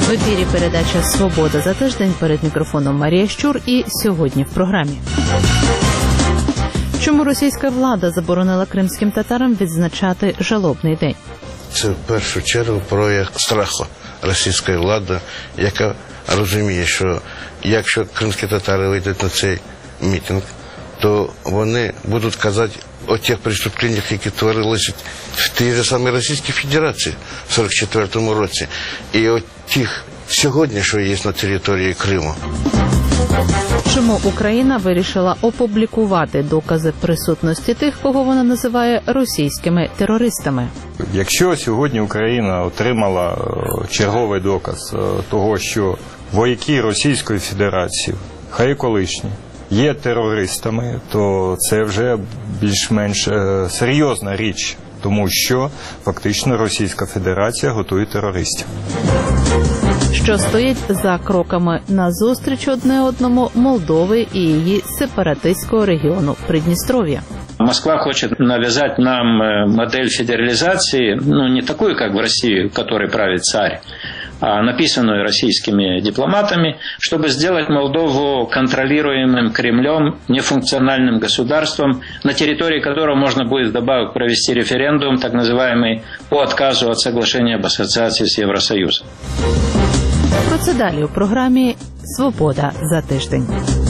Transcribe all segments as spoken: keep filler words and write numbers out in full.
В ефірі передача «Свобода за тиждень». Перед мікрофоном Марія Щур. І сьогодні в програмі. Чому російська влада заборонила кримським татарам відзначати жалобний день? Це в першу чергу прояв страху російської влади, яка розуміє, що якщо кримські татари вийдуть на цей мітинг, то вони будуть казати о тих преступленнях, які творилися в тій же самій Російській Федерації в сорок четвертому році, і о тих сьогодні, що є на території Криму. Чому Україна вирішила опублікувати докази присутності тих, кого вона називає російськими терористами? Якщо сьогодні Україна отримала черговий доказ того, що вояки Російської Федерації, хай і колишні, є терористами, то це вже більш-менш серйозна річ, тому що фактично Російська Федерація готує терористів. Що стоїть за кроками назустріч одне одному Молдови і її сепаратистського регіону Придністров'я? Москва хочет навязать нам модель федерализации, ну не такую, как в России, в которой правит царь, а написанную российскими дипломатами, чтобы сделать Молдову контролируемым Кремлем, нефункциональным государством, на территории которого можно будет вдобавок провести референдум, так называемый, по отказу от соглашения об ассоциации с Евросоюзом. Про це далі у програмі «Свобода за тиждень».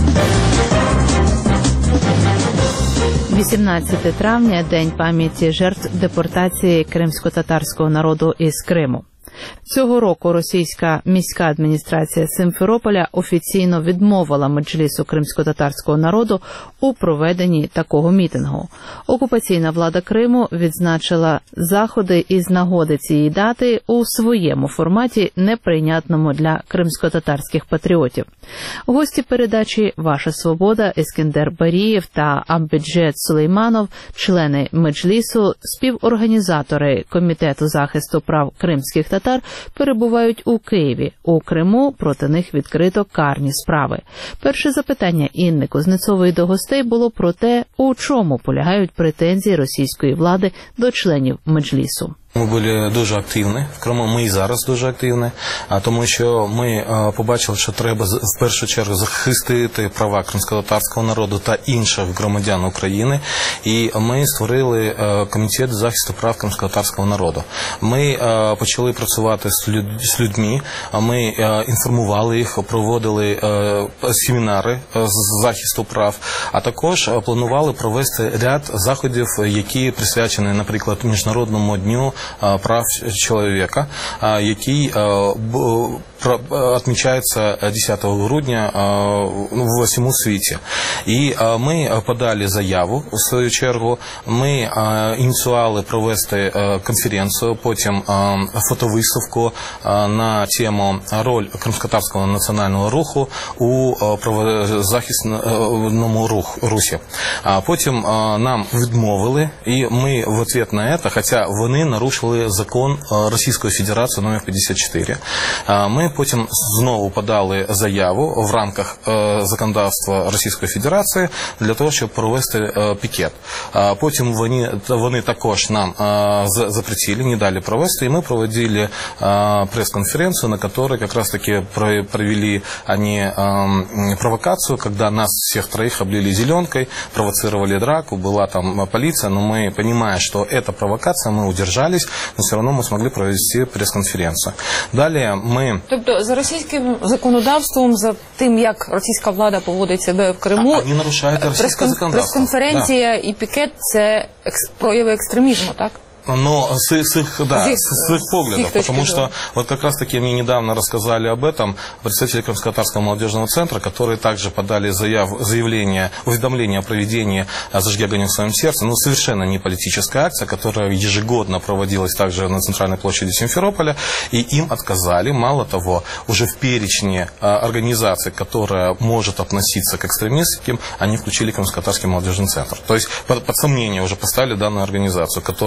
вісімнадцяте травня – День пам'яті жертв депортації кримсько-татарського народу із Криму. Цього року російська міська адміністрація Симферополя офіційно відмовила меджлісу кримсько-татарського народу у проведенні такого мітингу. Окупаційна влада Криму відзначила заходи із нагоди цієї дати у своєму форматі, неприйнятному для кримсько-татарських патріотів. Гості передачі «Ваша свобода» Ескендер Барієв та Амбеджет Сулейманов, члени меджлісу, співорганізатори Комітету захисту прав кримських татар, перебувають у Києві. У Криму проти них відкрито карні справи. Перше запитання Інни Кузнецової до гостей було про те, у чому полягають претензії російської влади до членів меджлісу. Ми були дуже активні, в Криму ми і зараз дуже активні, тому що ми побачили, що треба в першу чергу захистити права кримськотатарського народу та інших громадян України, і ми створили Комітет захисту прав кримськотатарського народу. Ми почали працювати з людьми, ми інформували їх, проводили семінари з захисту прав, а також планували провести ряд заходів, які присвячені, наприклад, Міжнародному дню прав чоловіка, який відмічається десятого грудня в усьому світі. І ми подали заяву, у свою чергу, ми ініціювали провести конференцію, потім фотовиставку на тему «Роль кримськотатарського національного руху у правозахисному русі». Потім нам відмовили, і ми в відповідь на це, хоча вони нарушили закон Російської Федерації номер п'ятдесят чотири. Ми потім знову подали заяву в рамках законодавства Російської Федерації для того, щоб провести пікет. Потім вони, вони також нам запретили, не дали провести, и мы проводили пресс-конференцию, на которой как раз-таки провели они провокацию, когда нас всех троих облили зеленкой, провоцировали драку, была там полиция, но мы, понимая, что это провокация, мы удержались, но все равно мы смогли провести пресс-конференцію. Далі ми... Тобто за російським законодавством, за тим, як російська влада поводить себе в Криму, вони нарушають російське законодавство. Прес-конференція і пікет – це прояви екстремізму, так? Но с, с их, да, с, с их поглядов, потому что вот как раз-таки мне недавно рассказали об этом представители Крымско-татарского молодежного центра, которые также подали заяв, заявление, уведомление о проведении «Зажги огонь в своем сердце», ну, совершенно не политическая акция, которая ежегодно проводилась также на центральной площади Симферополя, и им отказали, мало того, уже в перечне организаций, которая может относиться к экстремистским, они включили Крымско-татарский молодежный центр. То есть под, под сомнение уже поставили данную организацию, которая на протяжении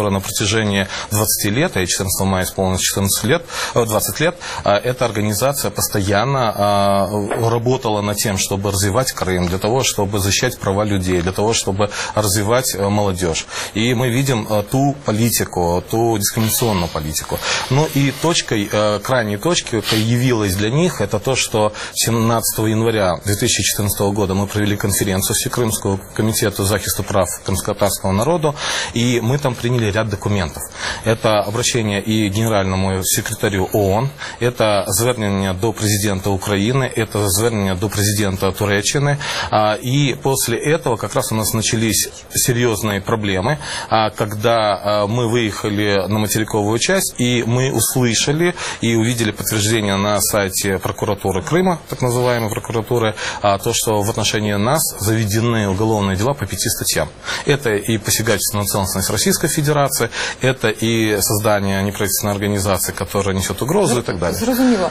протяжении двадцати лет, и четырнадцатого мая исполнилось четырнадцать лет, двадцать лет, эта организация постоянно работала над тем, чтобы развивать Крым, для того, чтобы защищать права людей, для того, чтобы развивать молодежь. И мы видим ту политику, ту дискриминационную политику. Ну и точкой, крайней точкой, которая явилась для них, это то, что семнадцатого января две тысячи четырнадцатого года мы провели конференцию Всекрымского комитета захисту прав крымско-татарского народа, и мы там приняли ряд документов. Это обращение и генеральному секретарю ООН, это звернення до президента Украины, это звернення до президента Туреччины, и после этого как раз у нас начались серьезные проблемы, когда мы выехали на материковую часть, и мы услышали и увидели подтверждение на сайте прокуратуры Крыма, так называемой прокуратуры, то, что в отношении нас заведены уголовные дела по пяти статьям. Это и посягательство на целостность Российской Федерации, это и создание неправительственной организации, которая несет угрозу и так далее. Зрозуміло.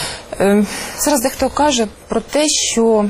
Зараз дехто каже про те, що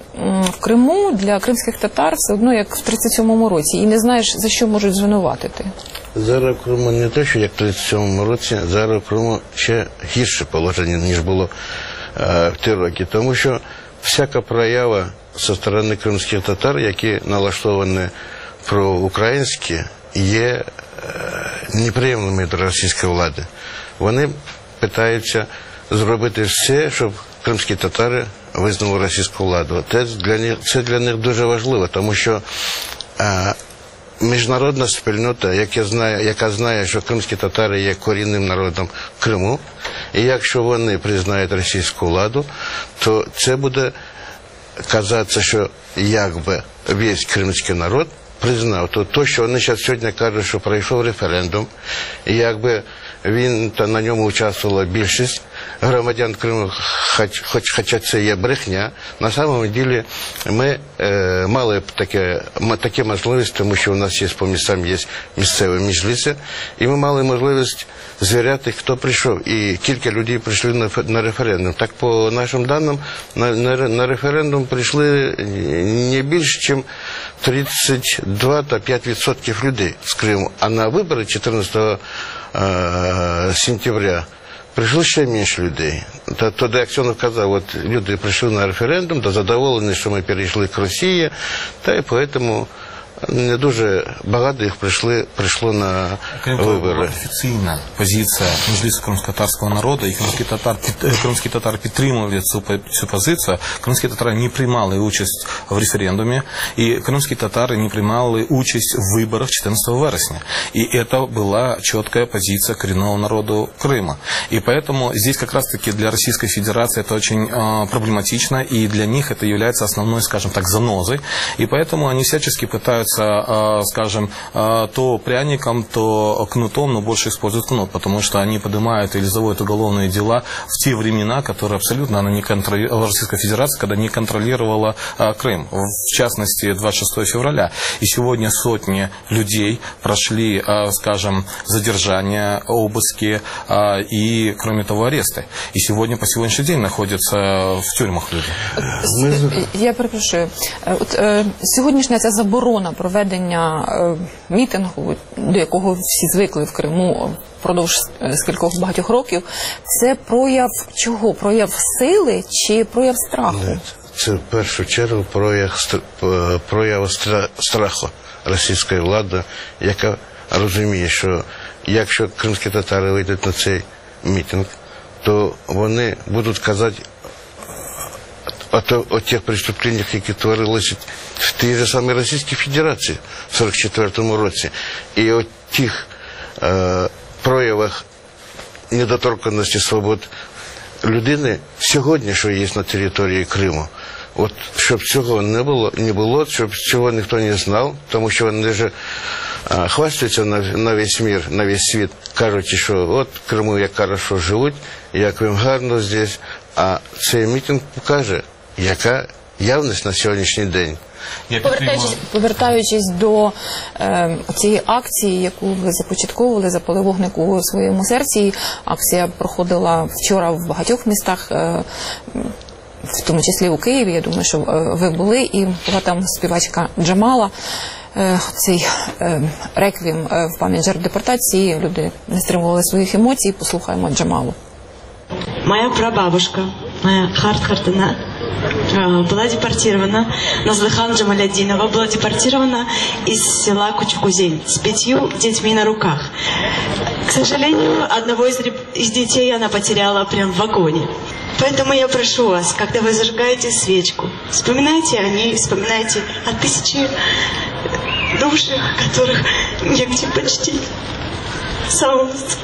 в Криму для кримських татар все одно як в тридцять сьомому році, і не знаєш, за що можуть звинуватити. Зараз в Криму не те, що як в тридцять сьомому році, зараз в Криму ще гірше положення, ніж було е, в ті роки. Тому що всяка проява зі сторони кримських татар, які налаштовані проукраїнські, є е, неприємними для російської влади. Вони намагаються зробити все, щоб кримські татари визнали російську владу. Це для них, це для них дуже важливо, тому що е, міжнародна спільнота, яка знає, яка знає, що кримські татари є корінним народом в Криму, і якщо вони признають російську владу, то це буде казатися, що якби весь кримський народ признав. То, то що вони зараз сьогодні кажуть, що пройшов референдум, і якби він, та на ньому участвувала більшість громадян Криму, хоч, хоч, хоча це є брехня, на самом деле ми е, мали б таке, таке можливість, тому що у нас є по містам є місцеві міжліси, і ми мали можливість звіряти, хто прийшов. І кілька людей прийшли на, на референдум. Так, по нашим даним, на, на, на референдум прийшли не більше, ніж тридцять два та п'ять відсотків людей з Криму. А на вибори чотирнадцятого сентября прийшло ще менше людей. Тоді Аксьонов казав, от люди прийшли на референдум, та задоволені, що ми перейшли к Росії, та і тому не дуже багато їх прийшли, прийшло на вибори. Офіційна позиція Меджлісу кримсько-татарського народу, і кримські татари, кримські татари підтримували цю, цю позицію. Кримські татари не приймали участь в референдумі, і кримські татари не приймали участь в виборах четырнадцатого вересня. И это была четкая позиция коренного народа Крыма. И поэтому здесь как раз-таки для Российской Федерации это очень э, проблематично, и для них это является основной, скажем так, занозой. И поэтому они всячески пытаются, скажем, то пряником, то кнутом, но больше используют кнут, потому что они поднимают или заводят уголовные дела в те времена, которые абсолютно она не контролировала, Российская Федерация, когда не контролировала Крым, в частности, двадцать шестого февраля. И сегодня сотни людей прошли, скажем, задержания, обыски и, кроме того, аресты. И сегодня, по сегодняшний день находятся в тюрьмах люди. Я перепрошую. От, сьогоднішня ця заборона проведення е, мітингу, до якого всі звикли в Криму впродовж скількох багатьох років, це прояв чого? Прояв сили чи прояв страху? Це в першу чергу прояв, прояв страху російської влади, яка розуміє, що якщо кримські татари вийдуть на цей мітинг, то вони будуть казати о, то, о тих преступлениях, які творилися в тій же самій Російській Федерації в сорок четвертому році. І о тих е, проявах недоторканності свобод людини сьогодні, що є на території Криму. От, щоб цього не було, не було, щоб цього ніхто не знав, тому що вони вже а, хвастаються на, на весь мір, на весь світ, кажучи, що от в Криму як хорошо живуть, як їм гарно здесь. А цей мітинг покаже, яка явність на сьогоднішній день. Повертаючись, повертаючись до е, цієї акції, яку ви започатковували, «Запали вогник у своєму серці», акція проходила вчора в багатьох містах, е, в тому числі у Києві, я думаю, що ви були, і була там співачка Джамала. цей реквієм в пам'ять жертв депортації. Люди не стримували своїх емоцій. Послухаємо Джамалу. Моя прабабушка, моя Харт-Хартына, была депортирована. Назлыхан Джамалядинова была депортирована из села Кучкузень с пятью детьми на руках. К сожалению, одного из, из детей она потеряла прямо в вагоне. Поэтому я прошу вас, когда вы зажигаете свечку, вспоминайте о ней, вспоминайте о тысяче душах, которых негде почтить. Солнце.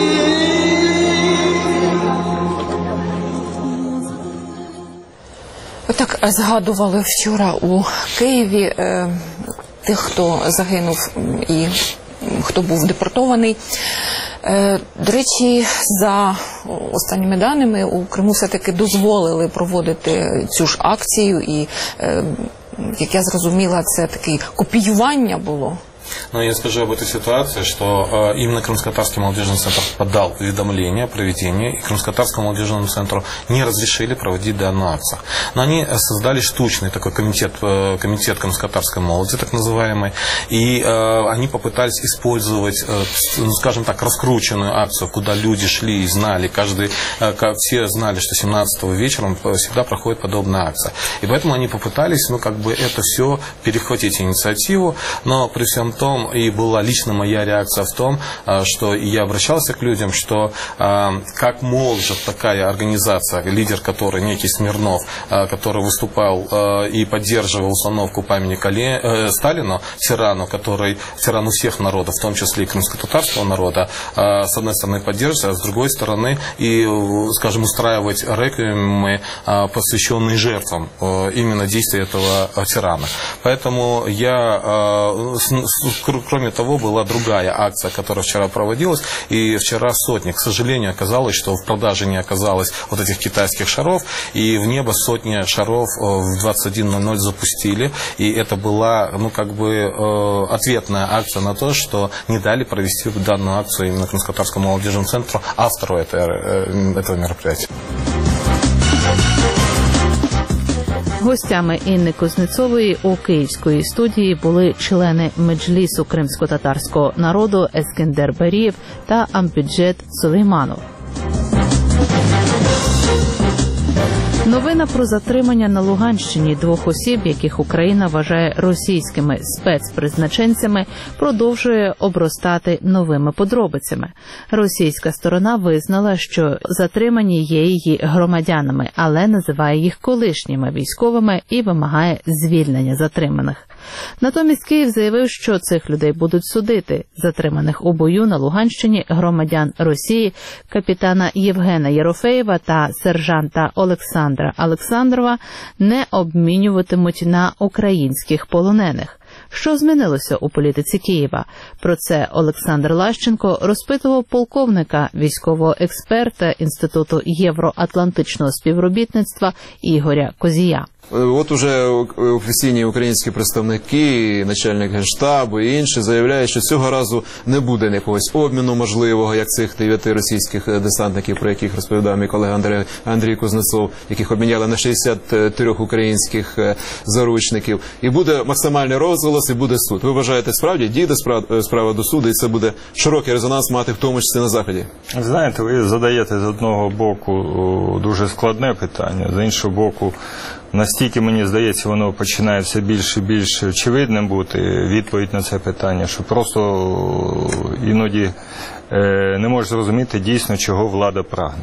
Отак згадували вчора у Києві е, тих, хто загинув і хто був депортований. Е, до речі, за останніми даними у Криму все-таки дозволили проводити цю ж акцію і, е, як я зрозуміла, це таке копіювання було. Но я скажу об этой ситуации, что э, именно Крымско-Татарский молодежный центр подал уведомление о проведении, и Крымско-Татарскому молодежному центру не разрешили проводить данную акцию. Но они создали штучный такой комитет, э, комитет Крымско-Татарской молоди, так называемый, и э, они попытались использовать, э, ну, скажем так, раскрученную акцию, куда люди шли и знали, каждый, э, все знали, что семнадцатого вечером всегда проходит подобная акция. И поэтому они попытались, ну, как бы это все перехватить инициативу, но при всем том, и была лично моя реакция в том, что я обращался к людям, что как может такая организация, лидер которой некий Смирнов, который выступал и поддерживал установку памятника Сталину, тирану, который тирану всех народов, в том числе и крымско-татарского народа, с одной стороны поддерживать, а с другой стороны и, скажем, устраивать реквиемы, посвященные жертвам именно действия этого тирана. Поэтому я, кроме того, была другая акция, которая вчера проводилась, и вчера сотни, к сожалению, оказалось, что в продаже не оказалось вот этих китайских шаров, и в небо сотни шаров в двадцать один ноль ноль запустили, и это была, ну, как бы, ответная акция на то, что не дали провести данную акцию именно Крымско-Татарскому молодежному центру, автору этого мероприятия. Гостями Інни Кузнецової у київської студії були члени Меджлісу кримсько-татарського народу Ескендер Берієв та Амбіджет Сулейманов. Новина про затримання на Луганщині двох осіб, яких Україна вважає російськими спецпризначенцями, продовжує обростати новими подробицями. Російська сторона визнала, що затримані є її громадянами, але називає їх колишніми військовими і вимагає звільнення затриманих. Натомість Київ заявив, що цих людей будуть судити. Затриманих у бою на Луганщині громадян Росії, капітана Євгена Єрофеєва та сержанта Олександра Олександрова не обмінюватимуть на українських полонених. Що змінилося у політиці Києва? Про це Олександр Лащенко розпитував полковника, військового експерта Інституту євроатлантичного співробітництва Ігоря Козія. От уже офіційні українські представники, начальник Генштабу і інші заявляють, що цього разу не буде якогось обміну можливого, як цих дев'яти російських десантників, про яких розповідав мій колега Андрій, Андрій Кузнецов, яких обміняли на шістдесят три українських заручників. І буде максимальний розголос, і буде суд. Ви вважаєте, справді дійде справа до суду, і це буде широкий резонанс мати, в тому числі на Заході? Знаєте, ви задаєте з одного боку дуже складне питання, з іншого боку, настільки, мені здається, воно починає все більше і більш очевидним бути, відповідь на це питання, що просто іноді не можеш зрозуміти дійсно, чого влада прагне.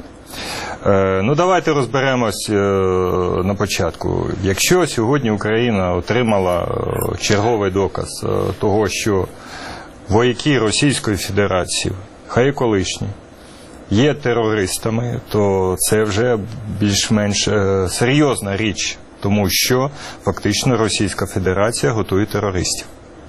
Ну, давайте розберемось на початку. Якщо сьогодні Україна отримала черговий доказ того, що вояки Російської Федерації, хай і колишні, є терористами, то це вже більш-менш серйозна річ, тому що фактично Російська Федерація готує терористів.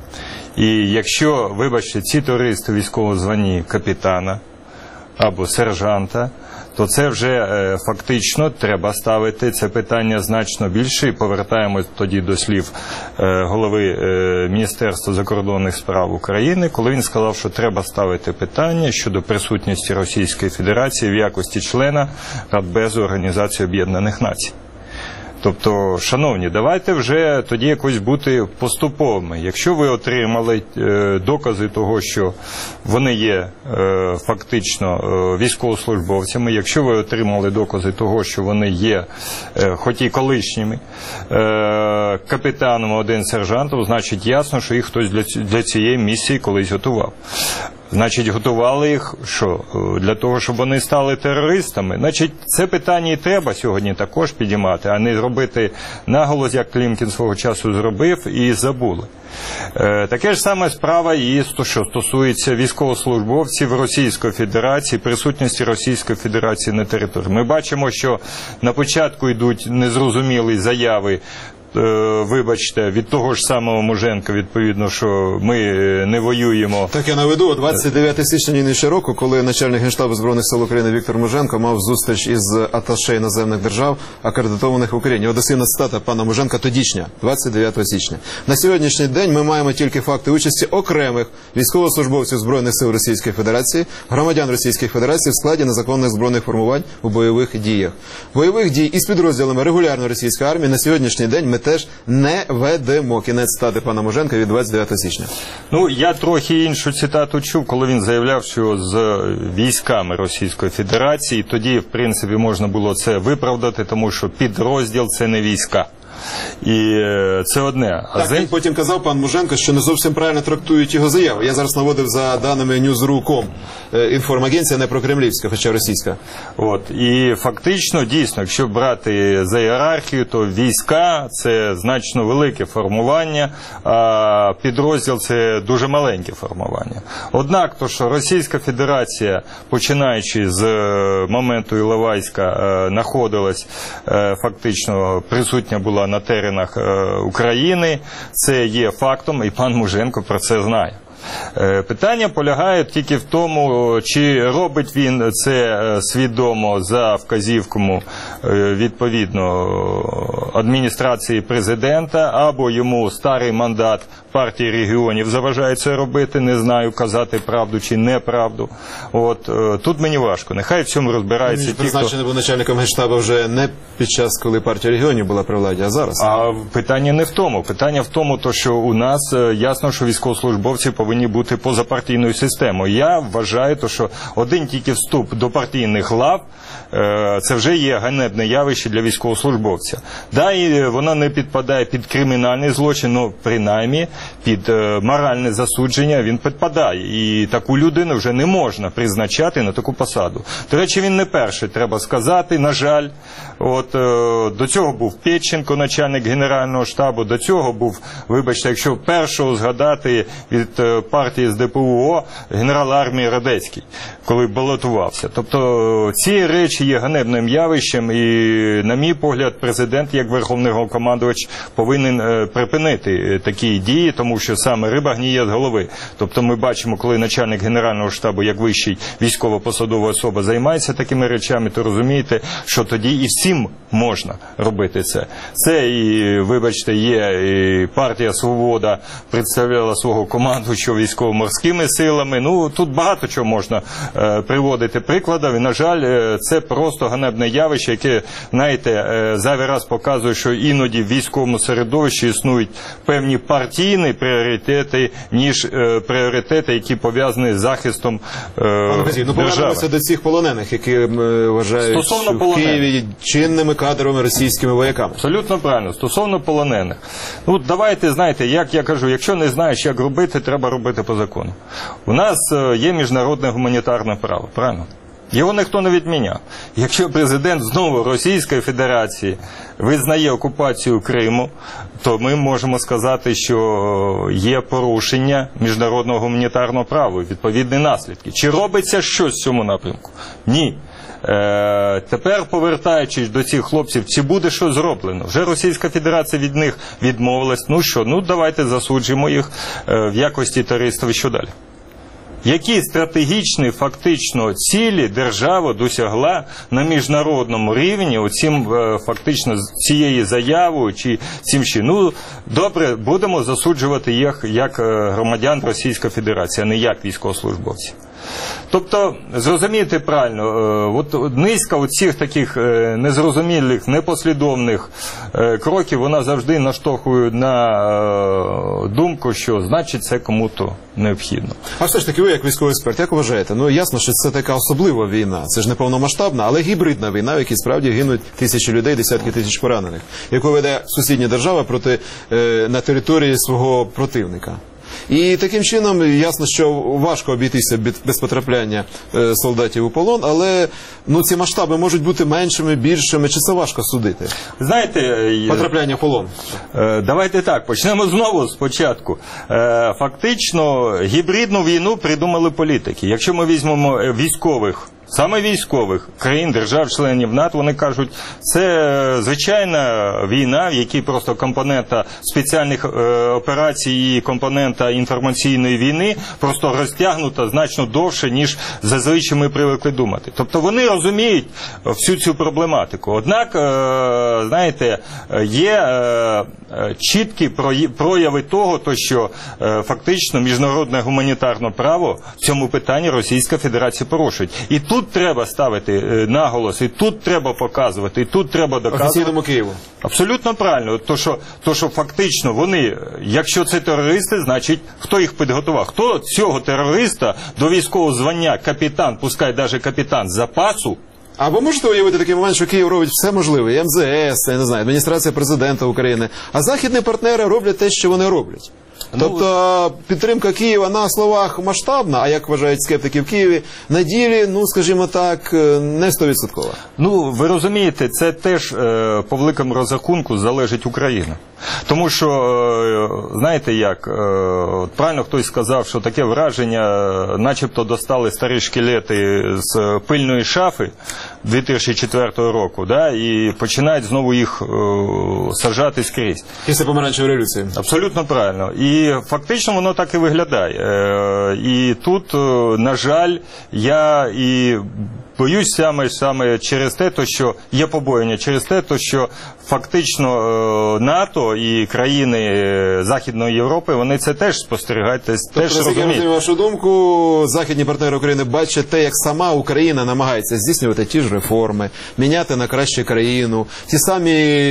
І якщо, вибачте, ці терористи у військовому званні капітана або сержанта, то це вже е, фактично треба ставити це питання значно більше. І повертаємось тоді до слів е, голови е, Міністерства закордонних справ України, коли він сказав, що треба ставити питання щодо присутності Російської Федерації в якості члена Радбезу Організації Об'єднаних Націй. Тобто, шановні, давайте вже тоді якось бути поступовими. Якщо ви отримали е, докази того, що вони є е, фактично е, військовослужбовцями, якщо ви отримали докази того, що вони є, е, хоч і колишніми, е, капітаном, один сержантом, значить ясно, що їх хтось для, для цієї місії колись готував. Значить, готували їх, що? Для того, щоб вони стали терористами? Значить, це питання і треба сьогодні також підіймати, а не робити наголос, як Клімкін свого часу зробив, і забули. Е, таке ж саме справа і що стосується військовослужбовців Російської Федерації, присутності Російської Федерації на території. Ми бачимо, що на початку йдуть незрозумілі заяви, вибачте, від того ж самого Муженка, відповідно, що ми не воюємо. Так я наведу, двадцять дев'ятого січня нинішнього року, коли начальник Генштабу Збройних сил України Віктор Муженко мав зустріч із аташе іноземних держав, акредитованих в Україні. Одесивна цитата пана Муженка тодішня, двадцять дев'ятого січня. На сьогоднішній день ми маємо тільки факти участі окремих військовослужбовців Збройних сил Російської Федерації, громадян Російської Федерації в складі незаконних збройних формувань у бойових діях. Бойових дій із підрозділами регулярної російської армії на сьогоднішній день ми теж не ведемо. Кінець цитати пана Муженка від двадцять дев'ятого січня. Ну, я трохи іншу цитату чув, коли він заявляв, що з військами Російської Федерації, тоді, в принципі, можна було це виправдати, тому що підрозділ – це не війська. І це одне. А так, за... він потім казав, пан Муженко, що не зовсім правильно трактують його заяву. Я зараз наводив за даними Ньюзру точка ком. Інформагенція не прокремлівська, хоча російська. От. І фактично, дійсно, якщо брати за ієрархію, то війська – це значно велике формування, а підрозділ – це дуже маленьке формування. Однак, то, що Російська Федерація, починаючи з моменту Іловайська, знаходилась, фактично присутня була на теренах України, це є фактом, і пан Муженко про це знає. Питання полягає тільки в тому, чи робить він це свідомо за вказівками, відповідно, адміністрації президента, або йому старий мандат партії регіонів заважає це робити, не знаю, казати правду чи неправду. От, тут мені важко. Нехай в цьому розбирається ті, хто... Призначений був начальником Генштабу вже не під час, коли партія регіонів була при владі, а зараз. А питання не в тому. Питання в тому, то, що у нас ясно, що військовослужбовці повинні бути поза партійною системою. Я вважаю, то, що один тільки вступ до партійних лав – це вже є ганебне явище для військовослужбовця. Да, і вона не підпадає під кримінальний злочин, але принаймні під моральне засудження він підпадає. І таку людину вже не можна призначати на таку посаду. До речі, він не перший, треба сказати, на жаль. От, до цього був Петченко, начальник Генерального штабу, до цього був, вибачте, якщо першого згадати від партії з Де Пе У О, генерал армії Радецький, коли балотувався. Тобто ці речі є ганебним явищем, і, на мій погляд, президент, як верховний головнокомандувач, повинен припинити такі дії, тому що саме риба гніє з голови. Тобто ми бачимо, коли начальник Генерального штабу, як вищий військово-посадова особа, займається такими речами, то розумієте, що тоді і всім можна робити це. Це і, вибачте, є і партія «Свобода» представляла свого командувача військово-морськими силами. Ну, тут багато чого можна е, приводити прикладів, і, на жаль, е, це просто ганебне явище, яке, знаєте, е, зайвий раз показує, що іноді в військовому середовищі існують певні партійні пріоритети, ніж е, пріоритети, які пов'язані з захистом е, Пане Газі, ну повернемося до цих полонених, які е, вважають в Києві чинними кадровими російськими вояками. Абсолютно правильно. Стосовно полонених. Ну, давайте, знаєте, як я кажу, якщо не знаєш, як робити, треба робити по закону. У нас е, є міжнародне гуманітарне право, правильно? Його ніхто не відміняв. Якщо президент знову Російської Федерації визнає окупацію Криму, то ми можемо сказати, що є порушення міжнародного гуманітарного права, відповідні наслідки. Чи робиться щось в цьому напрямку? Ні. Е, тепер, повертаючись до цих хлопців, чи буде щось зроблено? Вже Російська Федерація від них відмовилась. Ну що, ну давайте засуджимо їх е, в якості терористів і що далі? Які стратегічні, фактично, цілі держава досягла на міжнародному рівні оцім, фактично, цією заявою чи цим ще? Ну, добре, будемо засуджувати їх як громадян Російської Федерації, а не як військовослужбовців. Тобто, зрозумієте правильно, от низка оцих таких незрозумілих, непослідовних кроків, вона завжди наштовхує на думку, що значить це кому-то необхідно. А все ж таки ви, як військовий експерт, як вважаєте? Ну, ясно, що це така особлива війна. Це ж не повномасштабна, але гібридна війна, в якій справді гинуть тисячі людей, десятки тисяч поранених, яку веде сусідня держава проти, е, на території свого противника. І таким чином, ясно, що важко обійтися без потрапляння е, солдатів у полон, але ну, ці масштаби можуть бути меншими, більшими, чи це важко судити? Знаєте, потрапляння в полон. Е, давайте так, почнемо знову спочатку. Е, фактично, гібридну війну придумали політики. Якщо ми візьмемо військових, саме військових країн, держав-членів НАТО, вони кажуть, це звичайна війна, в якій просто компонента спеціальних е, операцій і компонента інформаційної війни просто розтягнута значно довше, ніж зазвичай ми привикли думати. Тобто вони розуміють всю цю проблематику. Однак, е, знаєте, є е, чіткі прояви того, то, що е, фактично міжнародне гуманітарне право в цьому питанні Російська Федерація порушує. І тут Тут треба ставити наголос, і тут треба показувати, і тут треба доказувати. Офіційному Києву. Абсолютно правильно. То що, то, що фактично вони, якщо це терористи, значить, хто їх підготував? Хто цього терориста до військового звання капітан, пускай навіть капітан запасу? Або можете уявити такий момент, що Київ робить все можливе, і ем зе ес, я не знаю, адміністрація президента України, а західні партнери роблять те, що вони роблять. Тобто підтримка Києва на словах масштабна, а як вважають скептики в Києві, на ділі, ну, скажімо так, не сто відсоткова. Ну, ви розумієте, це теж е, по великому розрахунку залежить Україна. Тому що, е, знаєте як, е, правильно хтось сказав, що таке враження, начебто достали старі шкелети з пильної шафи дві тисячі четвертого року, да, і починають знову їх е, саджати скрізь. Після помаранчевої революції. Абсолютно правильно. І фактично воно так і виглядає. Е, і тут, е, на жаль, я і боюсь саме, саме через те, то, що є побоєння, через те, то, що фактично е, НАТО і країни Західної Європи, вони це теж спостерігають, теж тобто, розуміють. На вашу думку, західні партнери України бачать те, як сама Україна намагається здійснювати ті ж реформи, міняти на краще країну, ті самі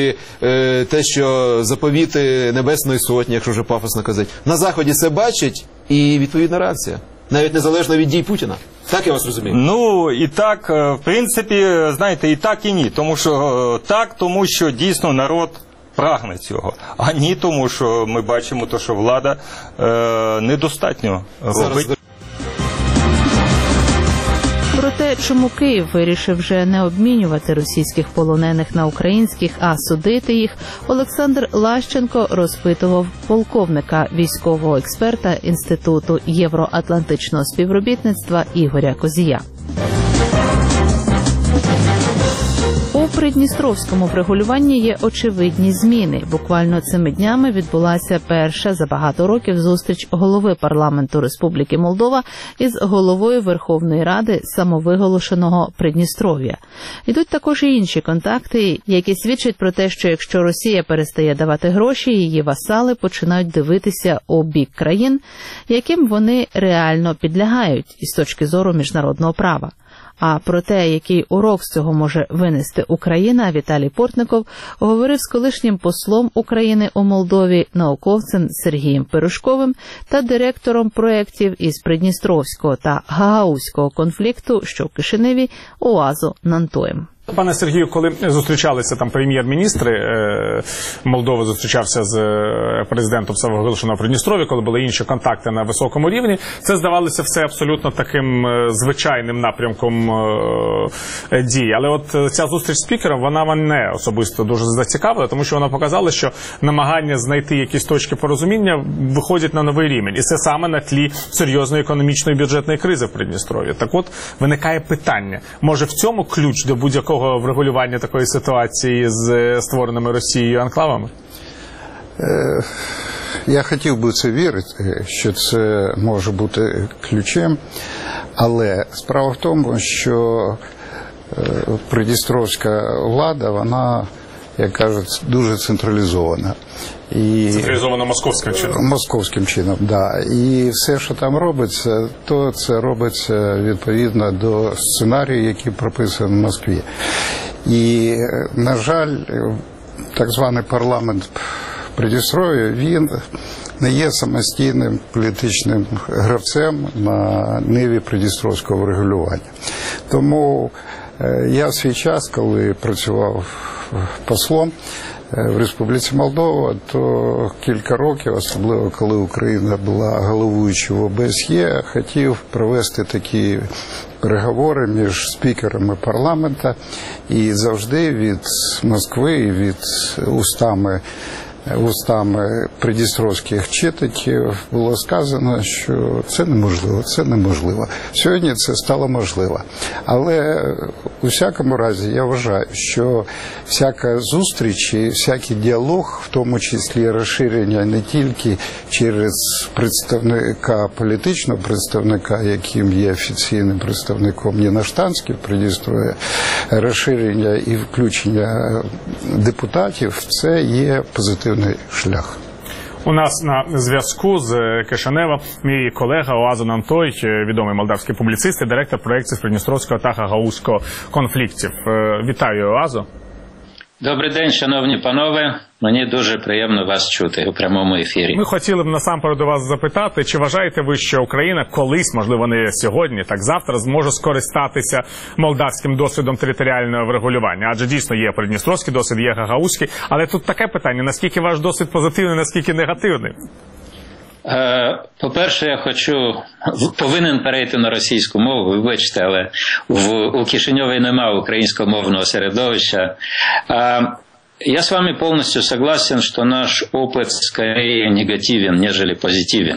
е, те, що заповіти Небесної Сотні, якщо вже пафосно казати. На Заході це бачать і відповідна реакція. Навіть незалежно від дій Путіна. Так я вас розумію? Ну, і так, в принципі, знаєте, і так, і ні. Тому що, так, тому що дійсно народ прагне цього. А ні, тому що ми бачимо, то, що влада е, недостатньо робить. Зараз... Про те, чому Київ вирішив вже не обмінювати російських полонених на українських, а судити їх, Олександр Лащенко розпитував полковника військового експерта Інституту євроатлантичного співробітництва Ігоря Козія. У придністровському врегулюванні є очевидні зміни. Буквально цими днями відбулася перша за багато років зустріч голови парламенту Республіки Молдова із головою Верховної Ради самовиголошеного Придністров'я. Йдуть також і інші контакти, які свідчать про те, що якщо Росія перестає давати гроші, її васали починають дивитися у бік країн, яким вони реально підлягають із точки зору міжнародного права. А про те, який урок з цього може винести Україна, Віталій Портников говорив з колишнім послом України у Молдові, науковцем Сергієм Пирожковим та директором проєктів із Придністровського та Гагаузького конфлікту, що в Кишиневі, ОАЗу Нантоєм. Пане Сергію, коли зустрічалися там прем'єр-міністри, е, Молдова зустрічався з президентом самовиголошеного Придністров'я, коли були інші контакти на високому рівні, це здавалося все абсолютно таким е, звичайним напрямком е, дій. Але от ця зустріч з спікером, вона мене особисто дуже зацікавила, тому що вона показала, що намагання знайти якісь точки порозуміння виходять на новий рівень. І це саме на тлі серйозної економічної бюджетної кризи в Придністров'ї. Так от, виникає питання, може в цьому ключ до будь-якого врегулювання такої ситуації з створеними Росією анклавами? Я хотів би це вірити, що це може бути ключем, але справа в тому, що придністровська влада, вона як кажуть, дуже централізована. І централізовано московським чином. Московським чином, так. Да. І все, що там робиться, то це робиться відповідно до сценарію, який прописаний в Москві. І, на жаль, так званий парламент Придністров'я, він не є самостійним політичним гравцем на ниві придністровського регулювання. Тому я в свій час, коли працював послом в Республіці Молдова, то кілька років, особливо коли Україна була головуючою в О Б С Є, хотів провести такі переговори між спікерами парламенту, і завжди від Москви і від устами устами придністровських читачів було сказано, що це неможливо, це неможливо. Сьогодні це стало можливо. Але у всякому разі я вважаю, що всяка зустріч і всякий діалог, в тому числі розширення не тільки через представника, політичного представника, яким є офіційним представником Єнаштанський в Придністров'ї, розширення і включення депутатів, це є позитивний шлях. У нас на зв'язку з Кишинева мій колега Оазон Антой, відомий молдавський публіцист і директор проєктів Придністровського та Гагаузького конфліктів. Вітаю, Оазо. Добрий день, шановні панове. Мені дуже приємно вас чути у прямому ефірі. Ми хотіли б насамперед у вас запитати, чи вважаєте ви, що Україна колись, можливо не сьогодні, так завтра, зможе скористатися молдавським досвідом територіального врегулювання? Адже дійсно є придністровський досвід, є гагаузький. Але тут таке питання, наскільки ваш досвід позитивний, наскільки негативний? По-перше, я хочу, повинен перейти на російську мову, вибачте, але в, у Кишиньові немає українськомовного середовища. Я с вами полностью согласен, что наш опыт скорее негативен, нежели позитивен.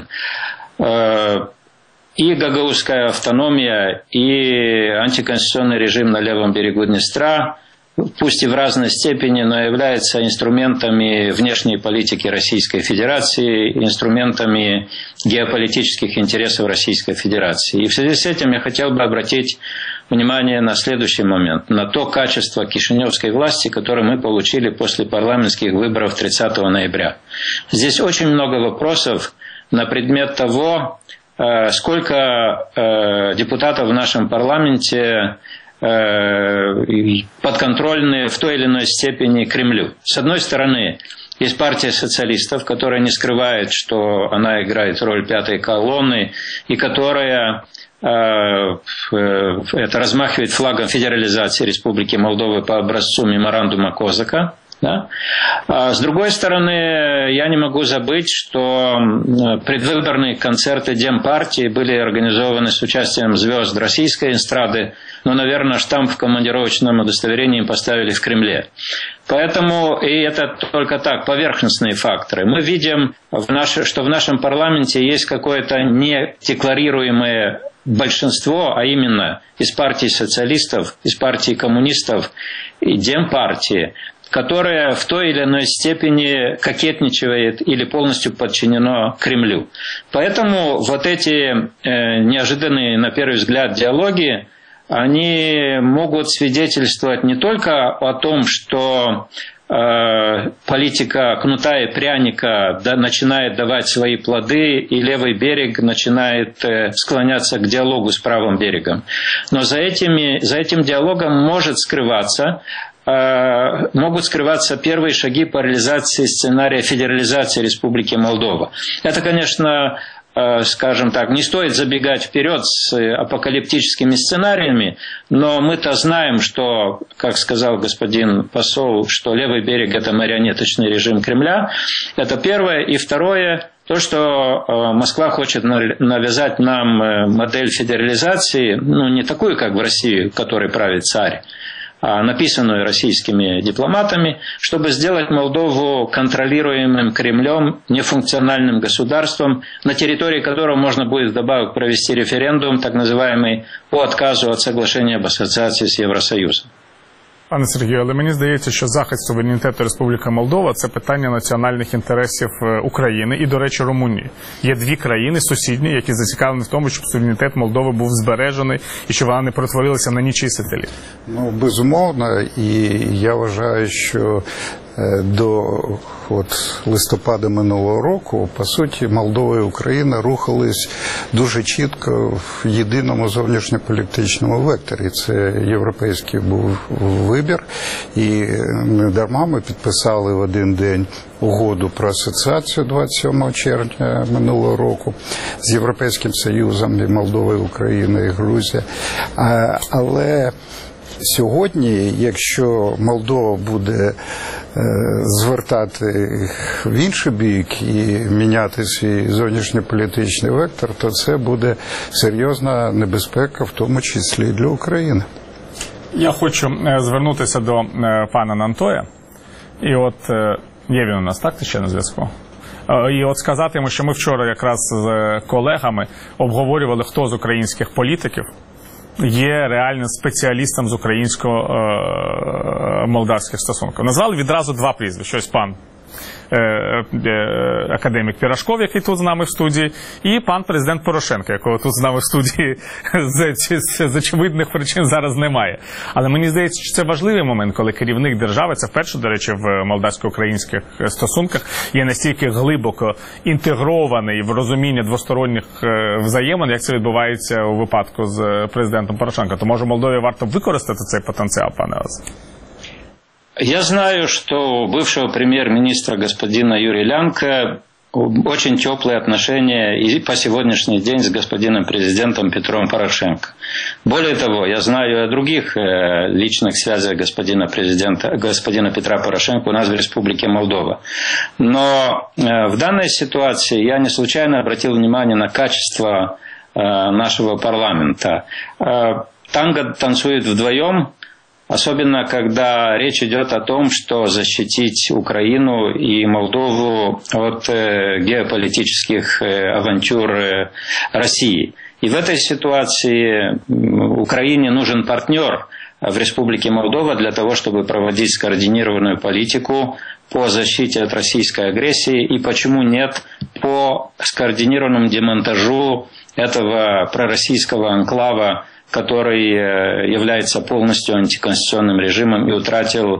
И гагаузская автономия, и антиконституционный режим на левом берегу Днестра, пусть и в разной степени, но являются инструментами внешней политики Российской Федерации, инструментами геополитических интересов Российской Федерации. И в связи с этим я хотел бы обратить внимание на следующий момент, на то качество кишиневской власти, которое мы получили после парламентских выборов тридцатого ноября. Здесь очень много вопросов на предмет того, сколько депутатов в нашем парламенте подконтрольны в той или иной степени Кремлю. С одной стороны, есть партия социалистов, которая не скрывает, что она играет роль пятой колонны, и которая это размахивает флагом федерализации Республики Молдова по образцу меморандума Козака. Да? А с другой стороны, я не могу забыть, что предвыборные концерты Демпартии были организованы с участием звезд российской эстрады, но, наверное, штамп в командировочном удостоверении им поставили в Кремле. Поэтому, и это только так, поверхностные факторы. Мы видим, в наш, что в нашем парламенте есть какое-то недекларируемое большинство, а именно из партии социалистов, из партии коммунистов и Демпартии, которое в той или иной степени кокетничает или полностью подчинено Кремлю. Поэтому вот эти э, неожиданные, на первый взгляд, диалоги, они могут свидетельствовать не только о том, что э, политика кнута и пряника да, начинает давать свои плоды, и левый берег начинает э, склоняться к диалогу с правым берегом. Но за, этими, за этим диалогом может скрываться могут скрываться первые шаги по реализации сценария федерализации Республики Молдова. Это, конечно, скажем так, не стоит забегать вперед с апокалиптическими сценариями, но мы-то знаем, что, как сказал господин посол, что левый берег – это марионеточный режим Кремля. Это первое. И второе, то, что Москва хочет навязать нам модель федерализации, ну, не такую, как в России, в которой правит царь, написанную российскими дипломатами, чтобы сделать Молдову контролируемым Кремлем, нефункциональным государством, на территории которого можно будет вдобавок провести референдум, так называемый, по отказу от соглашения об ассоциации с Евросоюзом. Пане Сергію, але мені здається, що захист суверенітету Республіки Молдова – це питання національних інтересів України і, до речі, Румунії. Є дві країни сусідні, які зацікавлені в тому, щоб суверенітет Молдови був збережений і щоб вона не перетворилася на нічий сателіт. Ну, безумовно, і я вважаю, що до от, листопада минулого року, по суті, Молдова і Україна рухались дуже чітко в єдиному зовнішньополітичному векторі. Це європейський був вибір, і не дарма ми підписали в один день угоду про асоціацію двадцять сьомого червня минулого року з Європейським Союзом і Молдова, і Україна, і Грузія. А, але сьогодні, якщо Молдова буде звертати в інший бік і міняти свій зовнішньополітичний вектор, то це буде серйозна небезпека, в тому числі для України. Я хочу звернутися до пана Нантоя. І от є він у нас, так, ти ще на зв'язку? І от сказати йому, що ми вчора якраз з колегами обговорювали, хто з українських політиків є реальним спеціалістом з українсько-молдавських стосунків. Назвали відразу два прізвища. Ось пан академік Пірашков, який тут з нами в студії, і пан президент Порошенко, якого тут з нами в студії з, з очевидних причин зараз немає. Але мені здається, що це важливий момент, коли керівник держави, це вперше, до речі, в молдавсько-українських стосунках, є настільки глибоко інтегрований в розуміння двосторонніх взаємин, як це відбувається у випадку з президентом Порошенко. То може Молдові варто використати цей потенціал, пане Оз? Я знаю, что у бывшего премьер-министра господина Юрия Лянка очень теплые отношения и по сегодняшний день с господином президентом Петром Порошенко. Более того, я знаю о других личных связях господина президента, господина Петра Порошенко у нас в Республике Молдова. Но в данной ситуации я не случайно обратил внимание на качество нашего парламента. Танго танцует вдвоем. Особенно, когда речь идет о том, что защитить Украину и Молдову от геополитических авантюр России. И в этой ситуации Украине нужен партнер в Республике Молдова для того, чтобы проводить скоординированную политику по защите от российской агрессии и, почему нет, по скоординированному демонтажу этого пророссийского анклава, который является полностью антиконституционным режимом и утратил,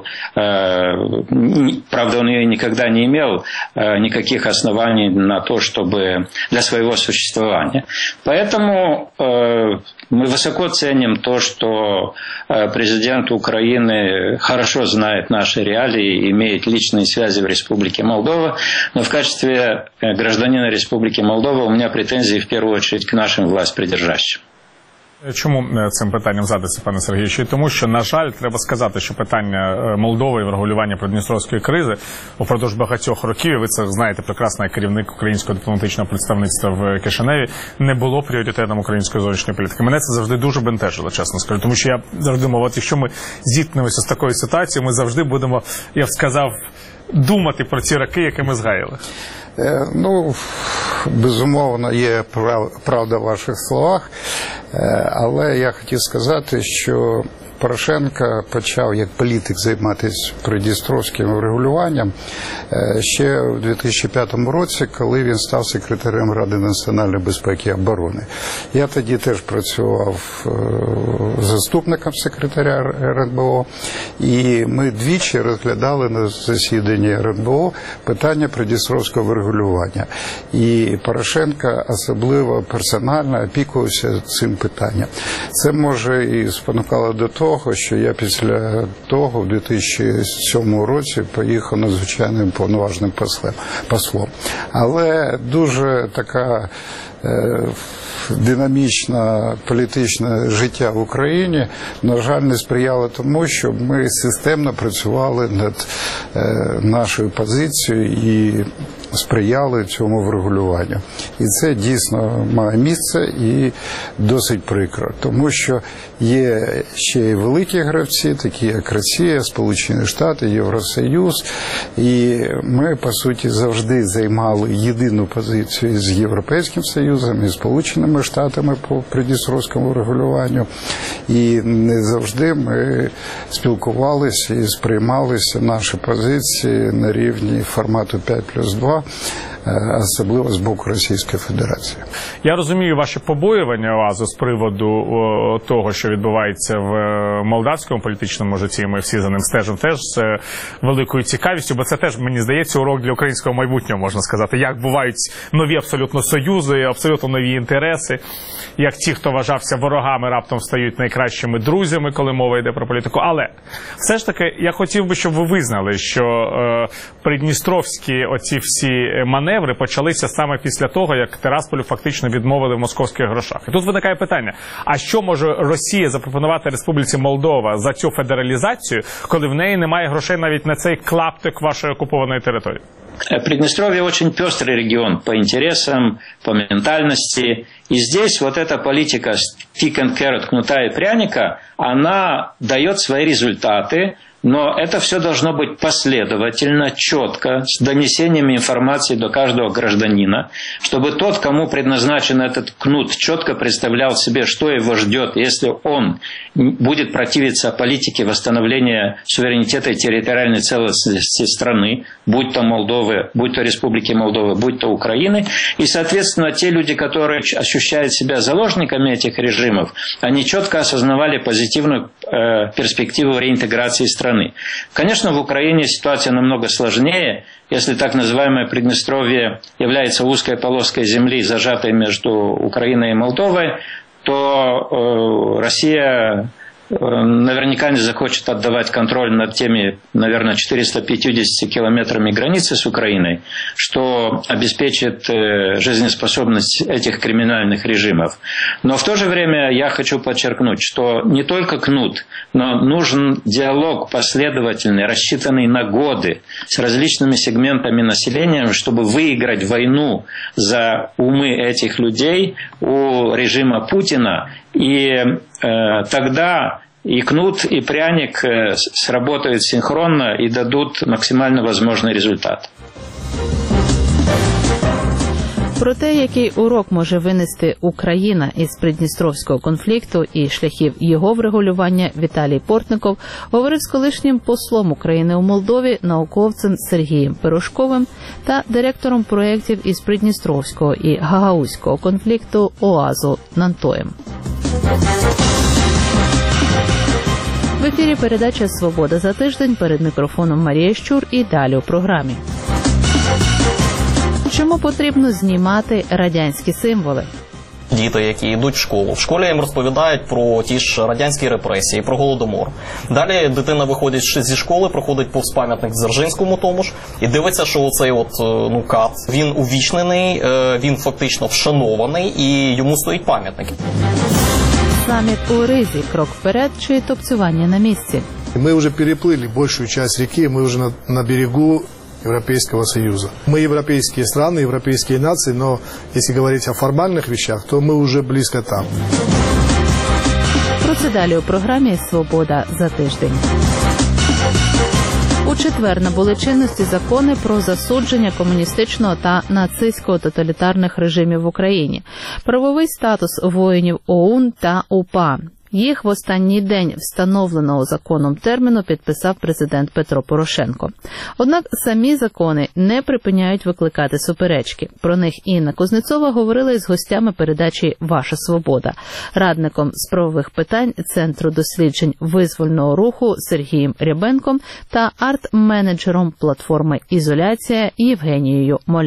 правда, он ее никогда не имел, никаких оснований на то, чтобы для своего существования. Поэтому мы высоко ценим то, что президент Украины хорошо знает наши реалии, имеет личные связи в Республике Молдова, но в качестве гражданина Республики Молдова у меня претензии в первую очередь к нашим властьпридержащим. Чому цим питанням задаться, пане Сергію? Чи тому, що, на жаль, треба сказати, що питання Молдови і врегулювання придністровської кризи упродовж багатьох років, і ви це знаєте прекрасно, як керівник українського дипломатичного представництва в Кишиневі, не було пріоритетом української зовнішньої політики. Мене це завжди дуже бентежило, чесно скажу, тому що я завжди думав, от якщо ми зіткнемося з такою ситуацією, ми завжди будемо, я б сказав, думати про ці роки, які ми згаяли. Ну, безумовно, є правда в ваших словах, але я хотів сказати, що Порошенко почав як політик займатися придністровським врегулюванням ще у дві тисячі п'ятому році, коли він став секретарем Ради національної безпеки і оборони. Я тоді теж працював заступником секретаря ер ен бе о, і ми двічі розглядали на засіданні ер ен бе о питання придністровського врегулювання. І Порошенко особливо персонально опікувався цим питанням. Це, може, і спонукало до того, що я після того в дві тисячі сьомому році поїхав надзвичайним повноважним послом. Але дуже така е, динамічне політичне життя в Україні, на жаль, не сприяло тому, щоб ми системно працювали над е, нашою позицією і сприяли цьому врегулюванню. І це дійсно має місце і досить прикро, тому що є ще й великі гравці, такі як Росія, Сполучені Штати, Євросоюз, і ми, по суті, завжди займали єдину позицію з Європейським Союзом і Сполученими Штатами по придністровському регулюванню, і не завжди ми спілкувалися і сприймалися наші позиції на рівні формату п'ять плюс два, особливо з боку Російської Федерації. Я розумію ваші побоювання, ОАЗу, з приводу о, того, що відбувається в молдавському політичному житті. Ми всі за ним стежимо теж з великою цікавістю, бо це теж, мені здається, урок для українського майбутнього, можна сказати. Як бувають нові абсолютно союзи, абсолютно нові інтереси, як ті, хто вважався ворогами, раптом стають найкращими друзями, коли мова йде про політику. Але все ж таки, я хотів би, щоб ви визнали, що е, придністровські оці всі маневри почалися саме після того, як Тирасполю фактично відмовили в московських грошах. І тут виникає питання, а що може Росія запропонувати Республіці Молдова за цю федералізацію, коли в неї немає грошей навіть на цей клаптик вашої окупованої території? Приднестровье очень пестрый регион по интересам, по ментальности. И здесь вот эта политика stick and carrot, кнута и пряника, она дает свои результаты. Но это все должно быть последовательно, четко, с донесением информации до каждого гражданина, чтобы тот, кому предназначен этот кнут, четко представлял себе, что его ждет, если он будет противиться политике восстановления суверенитета и территориальной целостности страны, будь то Молдовы, будь то Республики Молдовы, будь то Украины. И, соответственно, те люди, которые ощущают себя заложниками этих режимов, они четко осознавали позитивную э, перспективу реинтеграции страны. Конечно, в Украине ситуация намного сложнее. Если так называемое Приднестровье является узкой полоской земли, зажатой между Украиной и Молдовой, то э, Россия наверняка не захочет отдавать контроль над теми, наверное, четырёхстами пятьюдесятью километрами границы с Украиной, что обеспечит жизнеспособность этих криминальных режимов. Но в то же время я хочу подчеркнуть, что не только кнут, но нужен диалог последовательный, рассчитанный на годы с различными сегментами населения, чтобы выиграть войну за умы этих людей у режима Путина. И э, тогда и кнут, и пряник э, сработают синхронно и дадут максимально возможный результат. Про те, який урок може винести Україна із придністровського конфлікту і шляхів його врегулювання, Віталій Портников говорив з колишнім послом України у Молдові, науковцем Сергієм Пирожковим та директором проєктів із придністровського і гагаузького конфлікту ОАЗу Нантоєм. В ефірі передача «Свобода за тиждень», перед мікрофоном Марія Щур і далі у програмі. Чому потрібно знімати радянські символи? Діти, які йдуть в школу. В школі їм розповідають про ті ж радянські репресії, про Голодомор. Далі дитина виходить зі школи, проходить повз пам'ятник Дзержинському тому ж, і дивиться, що оцей от, ну, кат, він увічнений, він фактично вшанований, і йому стоїть пам'ятник. Саміт у Ризі. Крок вперед чи топцювання на місці? Мы уже переплыли большую часть реки, мы уже на, на берегу Европейского Союза. Мы европейские страны, европейские нации, но если говорить о формальных вещах, то мы уже близко там. Про це далі у програмі «Свобода за тиждень». У четвер набули чинності закони про засудження комуністичного та нацистського тоталітарних режимів в Україні, правовий статус воїнів ОУН та УПА. Їх в останній день встановленого законом терміну підписав президент Петро Порошенко. Однак самі закони не припиняють викликати суперечки. Про них Інна Кузнецова говорила із гостями передачі «Ваша свобода», радником з правових питань Центру досліджень визвольного руху Сергієм Рябенком та арт-менеджером платформи «Ізоляція» Євгенією Моляр.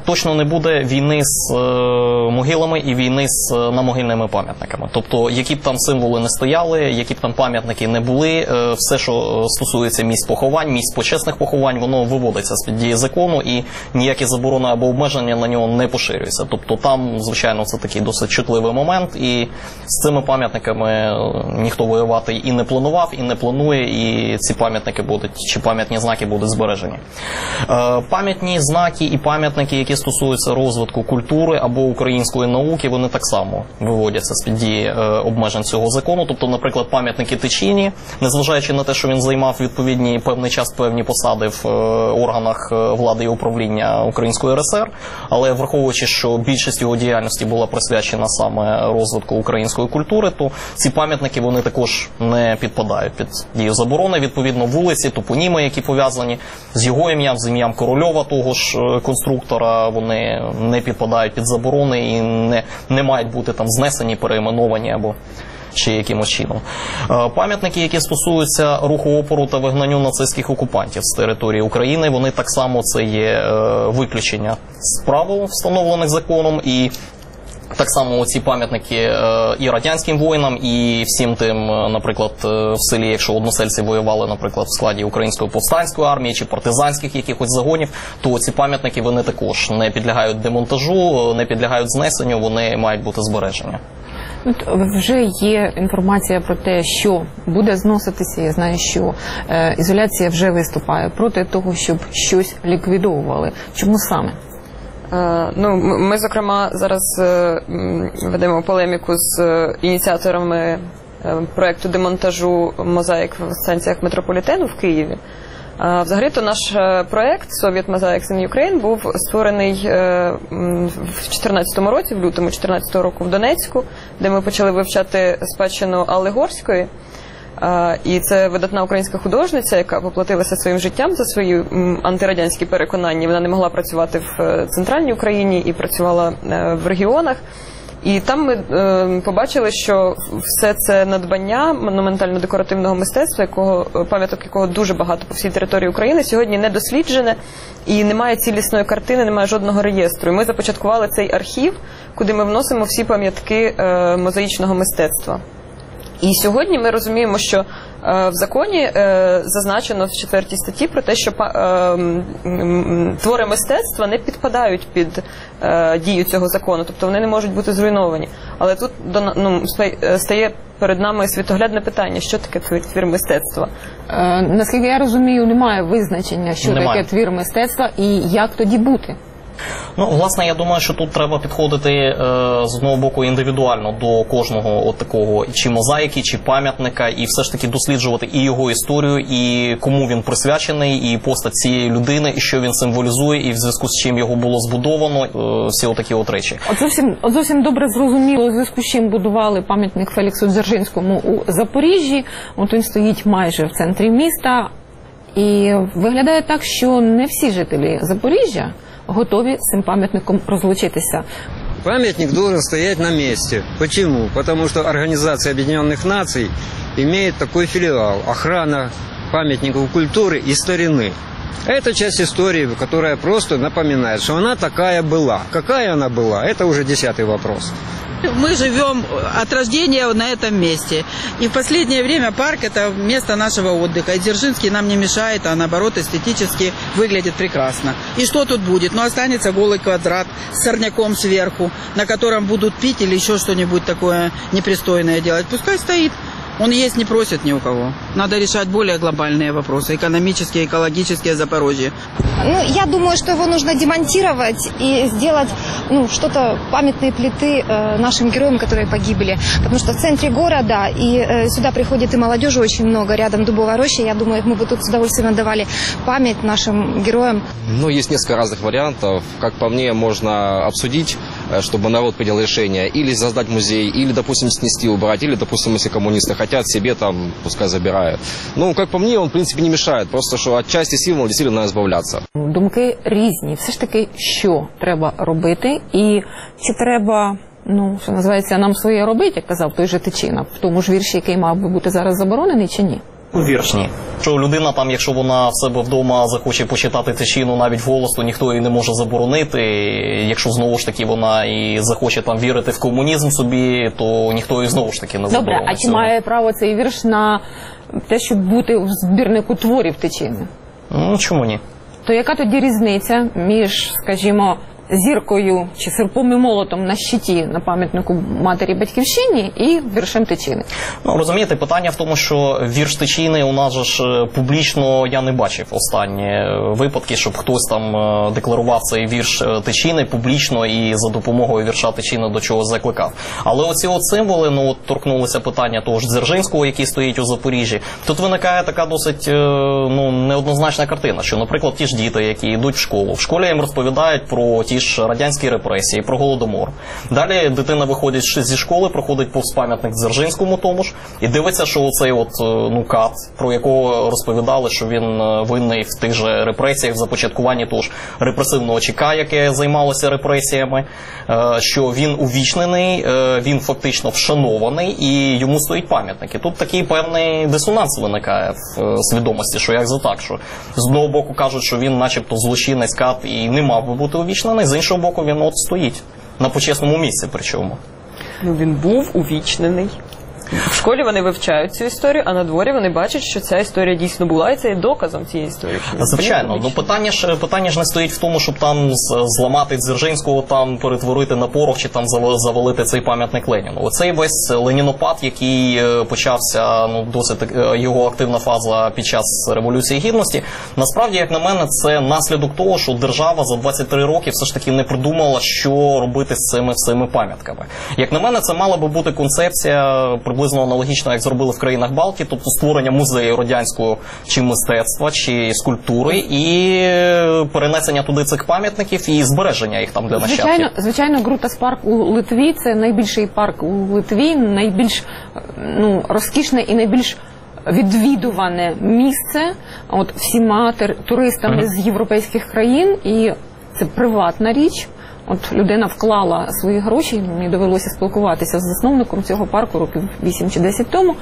точно не буде війни з е, могилами і війни з е, намогильними пам'ятниками. Тобто, які б там символи не стояли, які б там пам'ятники не були, е, все, що стосується місць поховань, місць почесних поховань, воно виводиться з-під дії закону і ніякі заборони або обмеження на нього не поширюються. Тобто там, звичайно, це такий досить чутливий момент, і з цими пам'ятниками ніхто воювати і не планував, і не планує, і ці пам'ятники будуть, чи пам'ятні знаки будуть збережені. Е, пам'ятні знаки і пам'ятники, які стосуються розвитку культури або української науки, вони так само виводяться з-під дії е, обмежень цього закону. Тобто, наприклад, пам'ятники Тичині, незважаючи на те, що він займав відповідні певний час певні посади в е, органах влади і управління Української РСР, але враховуючи, що більшість його діяльності була присвячена саме розвитку української культури, то ці пам'ятники, вони також не підпадають під дію заборони. Відповідно, вулиці, топоніми, які пов'язані з його ім'ям, з ім'ям Корольова, того ж конструктора, вони не підпадають під заборони і не, не мають бути там знесені, перейменовані або чи якимось чином. Пам'ятники, які стосуються руху опору та вигнанню нацистських окупантів з території України, вони так само, це є виключення з правил, встановлених законом, і так само ці пам'ятники і радянським воїнам, і всім тим, наприклад, в селі, якщо односельці воювали, наприклад, в складі Української повстанської армії чи партизанських якихось загонів, то ці пам'ятники, вони також не підлягають демонтажу, не підлягають знесенню, вони мають бути збережені. От вже є інформація про те, що буде зноситися. Я знаю, що е, ізоляція вже виступає проти того, щоб щось ліквідовували. Чому саме? Е, ну, ми, зокрема, зараз е, ведемо полеміку з е, ініціаторами е, проєкту демонтажу мозаїк в станціях метрополітену в Києві. А, взагалі-то наш проєкт Soviet Mosaics in Ukraine був створений е, в чотирнадцятому році, в лютому чотирнадцятого року в Донецьку, де ми почали вивчати спадщину Алли Горської. А, і це видатна українська художниця, яка поплатилася своїм життям за свої м, антирадянські переконання. Вона не могла працювати в центральній Україні і працювала е, в регіонах. І там ми е, побачили, що все це надбання монументально-декоративного мистецтва, якого, пам'яток якого дуже багато по всій території України, сьогодні не досліджене і немає цілісної картини, немає жодного реєстру. І ми започаткували цей архів, куди ми вносимо всі пам'ятки е, мозаїчного мистецтва. І сьогодні ми розуміємо, що е, в законі е, зазначено в четвертій статті про те, що е, е, твори мистецтва не підпадають під е, дію цього закону, тобто вони не можуть бути зруйновані. Але тут ну, стає перед нами світоглядне питання, що таке твір, твір мистецтва. Е, наскільки я розумію, немає визначення, що немає. Таке твір мистецтва і як тоді бути. Ну, власне, я думаю, що тут треба підходити е, з одного боку індивідуально до кожного от такого чи мозаїки, чи пам'ятника, і все ж таки досліджувати і його історію, і кому він присвячений, і постать цієї людини, і що він символізує, і в зв'язку з чим його було збудовано, е, всі отакі от речі. От зовсім, от зовсім добре зрозуміло, у зв'язку з чим будували пам'ятник Феліксу Дзержинському у Запоріжжі. От він стоїть майже в центрі міста, і виглядає так, що не всі жителі Запоріжжя готові з цим пам'ятником розлучитися. Памятник должен стоять на месте. Почему? Потому что Организация Объединенных Наций имеет такой филиал – охрана памятников культуры и старины. Это часть истории, которая просто напоминает, что она такая была. Какая она была – это уже десятый вопрос. Мы живем от рождения на этом месте. И в последнее время парк – это место нашего отдыха. И Дзержинский нам не мешает, а наоборот эстетически выглядит прекрасно. И что тут будет? Ну, останется голый квадрат с сорняком сверху, на котором будут пить или еще что-нибудь такое непристойное делать. Пускай стоит. Он есть не просит ни у кого. Надо решать более глобальные вопросы, экономические, экологические, Запорожье. Ну, я думаю, что его нужно демонтировать и сделать, ну, что-то, памятные плиты э, нашим героям, которые погибли. Потому что в центре города, и э, сюда приходит и молодежи очень много, рядом Дубовая роща. Я думаю, мы бы тут с удовольствием отдавали память нашим героям. Ну, есть несколько разных вариантов. Как по мне, можно обсудить, чтобы народ принял решение. Или создать музей, или, допустим, снести, убрать, или, допустим, если коммунисты хотят себе, там, пускай забирают. Ну, как по мне, он, в принципе, не мешает. Просто, что от части символа действительно надо избавляться. Думки різні. Все ж таки, що треба робити? І чи треба, ну, що називається, нам своє робити, як казав той же Тичина, в тому ж вірші, який мав би бути зараз заборонений, чи ні? Вірш ні. Що людина там, якщо вона в себе вдома захоче почитати Тичину навіть вголос, то ніхто її не може заборонити. Якщо знову ж таки вона і захоче там вірити в комунізм собі, то ніхто її знову ж таки не заборонить. Добре, а чи має право цей вірш на те, щоб бути в збірнику творів Тичини? Ну, чому ні? То яка тоді різниця між, скажімо, зіркою чи серпом і молотом на щиті на пам'ятнику матері Батьківщині і віршем Тичини? Ну, розумієте, питання в тому, що вірш Тичини у нас же ж публічно я не бачив останні випадки, щоб хтось там декларував цей вірш Тичини публічно і за допомогою вірша Тичини до чогось закликав. Але оці от символи, ну, от торкнулися питання того ж Дзержинського, який стоїть у Запоріжжі. Тут виникає така досить, ну, неоднозначна картина, що, наприклад, ті ж діти, які йдуть в школу, в школі їм розповідають про ті ж радянські репресії, про Голодомор. Далі дитина виходить зі школи, проходить повз пам'ятник Дзержинському тому ж, і дивиться, що оцей от, ну, кат, про якого розповідали, що він винний в тих же репресіях, в започаткуванні того ж репресивного ЧК, яке займалося репресіями, що він увічнений, він фактично вшанований, і йому стоїть пам'ятник. І тут такий певний дисонанс виникає в свідомості, що як за так, що з одного боку кажуть, що він начебто злочинець, кат і не мав би бути увічнений, з іншого боку він от стоїть на почесному місці причому. Ну, він був увічнений. В школі вони вивчають цю історію, а на дворі вони бачать, що ця історія дійсно була, і це є доказом цієї історії. Звичайно, ну питання ж питання ж не стоїть в тому, щоб там зламати Дзержинського, там перетворити на порох чи там завалити цей пам'ятник Леніну. Оцей весь ленінопад, який почався, ну, досить його активна фаза під час Революції Гідності, насправді, як на мене, це наслідок того, що держава за двадцять три роки все ж таки не придумала, що робити з цими всіми пам'ятками. Як на мене, це мала би бути концепція приблизно аналогічно, як зробили в країнах Балтії, тобто створення музею радянського чи мистецтва, чи скульптури, і перенесення туди цих пам'ятників і збереження їх там для нащадків. Звичайно, звичайно, Грутас парк у Литві – це найбільший парк у Литві, найбільш, ну, розкішне і найбільш відвідуване місце от всіма туристами mm-hmm. з європейських країн, і це приватна річ. От людина вклала свої гроші, мені довелося спілкуватися з засновником цього парку років вісім чи десять тому.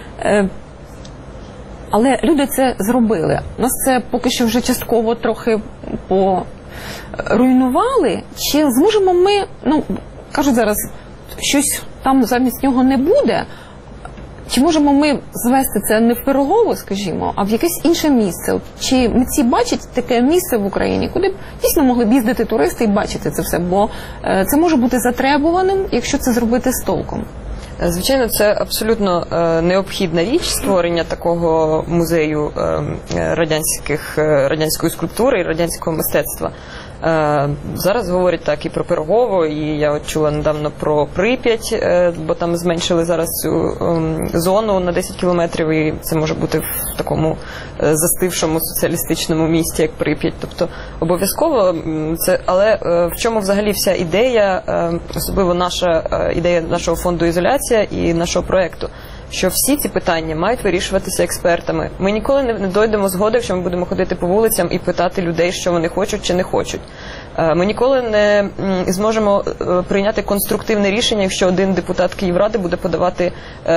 Але люди це зробили. Нас це поки що вже частково трохи поруйнували. Чи зможемо ми, ну, кажуть зараз, щось там замість нього не буде, чи можемо ми звести це не в Пирогово, скажімо, а в якесь інше місце? Чи митці бачать таке місце в Україні, куди б дійсно могли б їздити туристи і бачити це все? Бо це може бути затребуваним, якщо це зробити з толком. Звичайно, це абсолютно е, необхідна річ, створення такого музею е, радянських, е, радянської скульптури і радянського мистецтва. Е, зараз говорять так і про Пирогово, і я от чула недавно про Прип'ять, е, бо там зменшили зараз цю е, зону на десять кілометрів, і це може бути в такому е, застившому соціалістичному місті, як Прип'ять. Тобто обов'язково це, але е, в чому взагалі вся ідея, е, особливо наша е, ідея нашого фонду ізоляція і нашого проєкту, що всі ці питання мають вирішуватися експертами. Ми ніколи не дойдемо згоди, якщо ми будемо ходити по вулицям і питати людей, що вони хочуть чи не хочуть. Ми ніколи не зможемо прийняти конструктивне рішення, якщо один депутат Київради буде подавати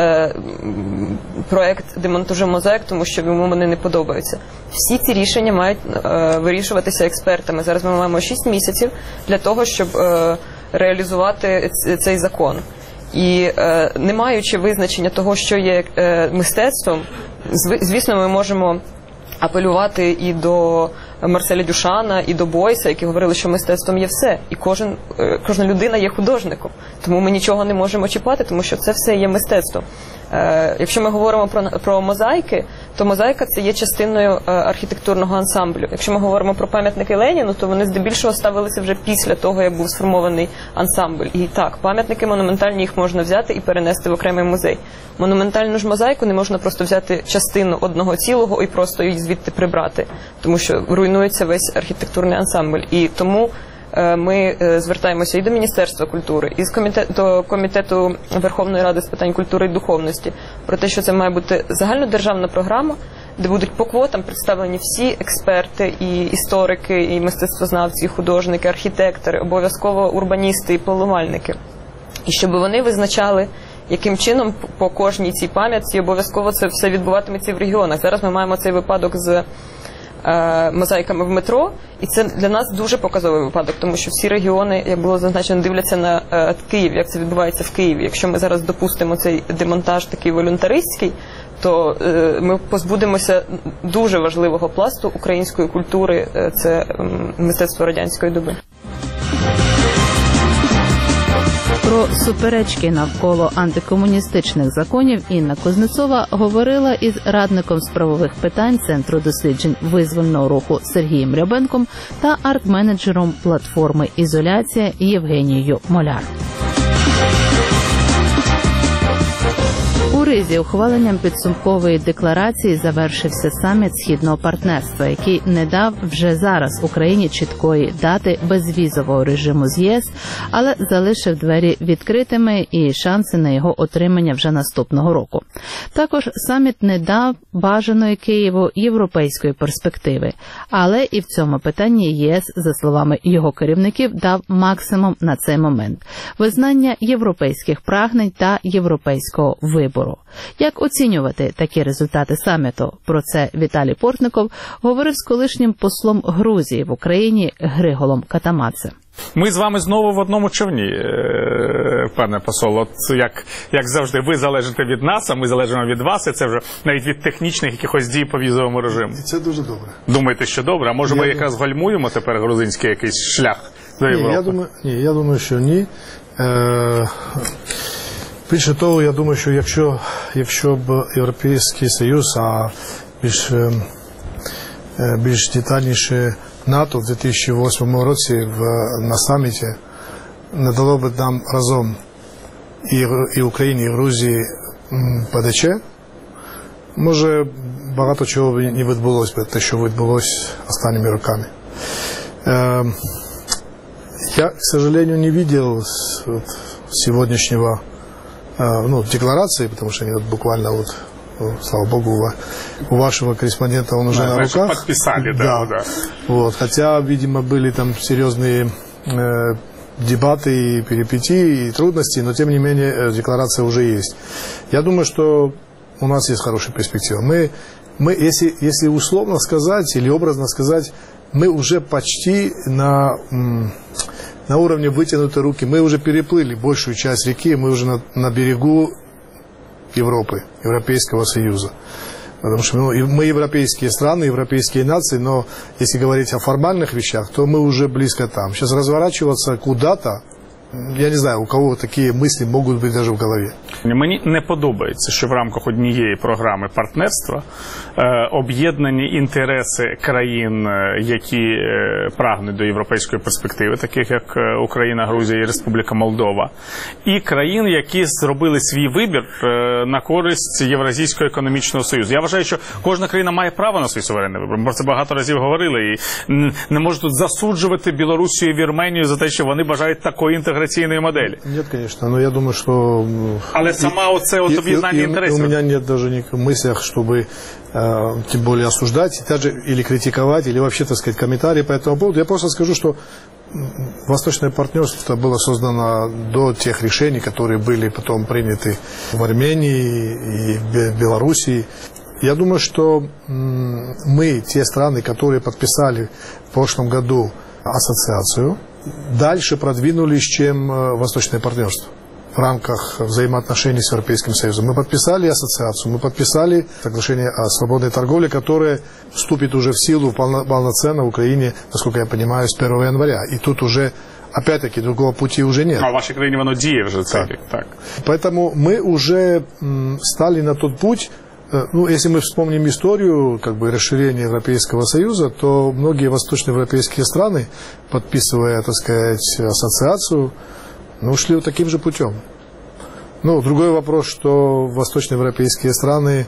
проект демонтажу мозаїк, тому що йому вони не подобаються. Всі ці рішення мають вирішуватися експертами. Зараз ми маємо шість місяців для того, щоб реалізувати цей закон. І е, не маючи визначення того, що є е, мистецтвом, звісно, ми можемо апелювати і до Марселя Дюшана, і до Бойса, які говорили, що мистецтвом є все. І кожен, е, кожна людина є художником. Тому ми нічого не можемо чіпати, тому що це все є мистецтво. Е, якщо ми говоримо про, про мозаїки, то мозаїка – це є частиною е, архітектурного ансамблю. Якщо ми говоримо про пам'ятники Леніну, то вони здебільшого ставилися вже після того, як був сформований ансамбль. І так, пам'ятники монументальні, їх можна взяти і перенести в окремий музей. Монументальну ж мозаїку не можна просто взяти частину одного цілого і просто її звідти прибрати, тому що руйнується весь архітектурний ансамбль. І тому ми звертаємося і до Міністерства культури, і до Комітету Верховної Ради з питань культури і духовності про те, що це має бути загальнодержавна програма, де будуть по квотам представлені всі експерти, і історики, і мистецтвознавці, і художники, архітектори, обов'язково урбаністи і планувальники. І щоб вони визначали яким чином по кожній цій пам'ятці обов'язково це все відбуватиметься в регіонах. Зараз ми маємо цей випадок з е, мозаїками в метро, і це для нас дуже показовий випадок, тому що всі регіони, як було зазначено, дивляться на е, Київ, як це відбувається в Києві. Якщо ми зараз допустимо цей демонтаж такий волюнтаристський, то е, ми позбудемося дуже важливого пласту української культури, е, це е, мистецтво радянської доби. Про суперечки навколо антикомуністичних законів Інна Кузнецова говорила із радником з правових питань Центру досліджень визвольного руху Сергієм Рябенком та арт-менеджером платформи «Ізоляція» Євгенією Моляр. У Ризі ухваленням підсумкової декларації завершився саміт Східного партнерства, який не дав вже зараз Україні чіткої дати безвізового режиму з ЄС, але залишив двері відкритими і шанси на його отримання вже наступного року. Також саміт не дав бажаної Києву європейської перспективи, але і в цьому питанні ЄС, за словами його керівників, дав максимум на цей момент – визнання європейських прагнень та європейського вибору. Як оцінювати такі результати саміту? Про це Віталій Портников говорив з колишнім послом Грузії в Україні Григолом Катамадзе. Ми з вами знову в одному човні, пане посол. От як, як завжди, ви залежите від нас, а ми залежимо від вас, і це вже навіть від технічних якихось дій по візовому режиму. І це дуже добре. Думаєте, що добре? А може я ми думаю... якраз гальмуємо тепер грузинський якийсь шлях до Європи? Ні, я думаю, ні, я думаю, що ні. Е... Більше того, я думаю, що якщо, якщо б Європейський Союз, а більш, більш детальніше НАТО в дві тисячі восьмому році в, на саміті не дало б нам разом і, і Україні, і Грузії ПДЧ, може багато чого б не відбулося б, те, що відбулося останніми роками. Е, я, к сожалению, не видел вот, сегодняшнего ну, декларации, потому что они вот буквально вот, слава богу, у вашего корреспондента он уже да, на руках. Подписали, да, да. Вот, хотя, видимо, были там серьезные э, дебаты и перипетии, и трудности, но тем не менее декларация уже есть. Я думаю, что у нас есть хорошая перспектива. Мы, мы если, если условно сказать или образно сказать, мы уже почти на... М- на уровне вытянутой руки. Мы уже переплыли большую часть реки, мы уже на, на берегу Европы, Европейского Союза. Потому что ну, мы европейские страны, европейские нации, но если говорить о формальных вещах, то мы уже близко там. Сейчас разворачиваться куда-то, я не знаю, у кого такі мислі можуть бути навіть в голові. Мені не подобається, що в рамках однієї програми партнерства е, об'єднані інтереси країн, які е, прагнуть до європейської перспективи, таких як Україна, Грузія і Республіка Молдова, і країн, які зробили свій вибір е, на користь Євразійського економічного союзу. Я вважаю, що кожна країна має право на свій суверенний вибір. Ми про це багато разів говорили. І не можуть тут засуджувати Білорусію і Вірменію за те, що вони бажають такої інтеграції. Модели. Нет, конечно, но я думаю, что... Але сама оце от об'єднання інтересів. У меня нет даже никаких мыслях, чтобы э, тем более осуждать, даже или критиковать, или вообще, так сказать, комментарии по этому поводу. Я просто скажу, что Восточное партнерство было создано до тех решений, которые были потом приняты в Армении и в Белоруссии. Я думаю, что мы, те страны, которые подписали в прошлом году ассоциацию, дальше продвинулись, чем Восточное партнерство в рамках взаимоотношений с Европейским Союзом. Мы подписали ассоциацию, мы подписали соглашение о свободной торговле, которое вступит уже в силу полноценно в Украине, насколько я понимаю, с первого января. И тут уже, опять-таки, другого пути уже нет. А в вашей краине оно діє вже цей рік, так. Поэтому мы уже стали на тот путь. Ну, если мы вспомним историю как бы, расширения Европейского Союза, то многие восточноевропейские страны, подписывая, так сказать, ассоциацию, ну, шли вот таким же путем. Ну, другой вопрос, что восточноевропейские страны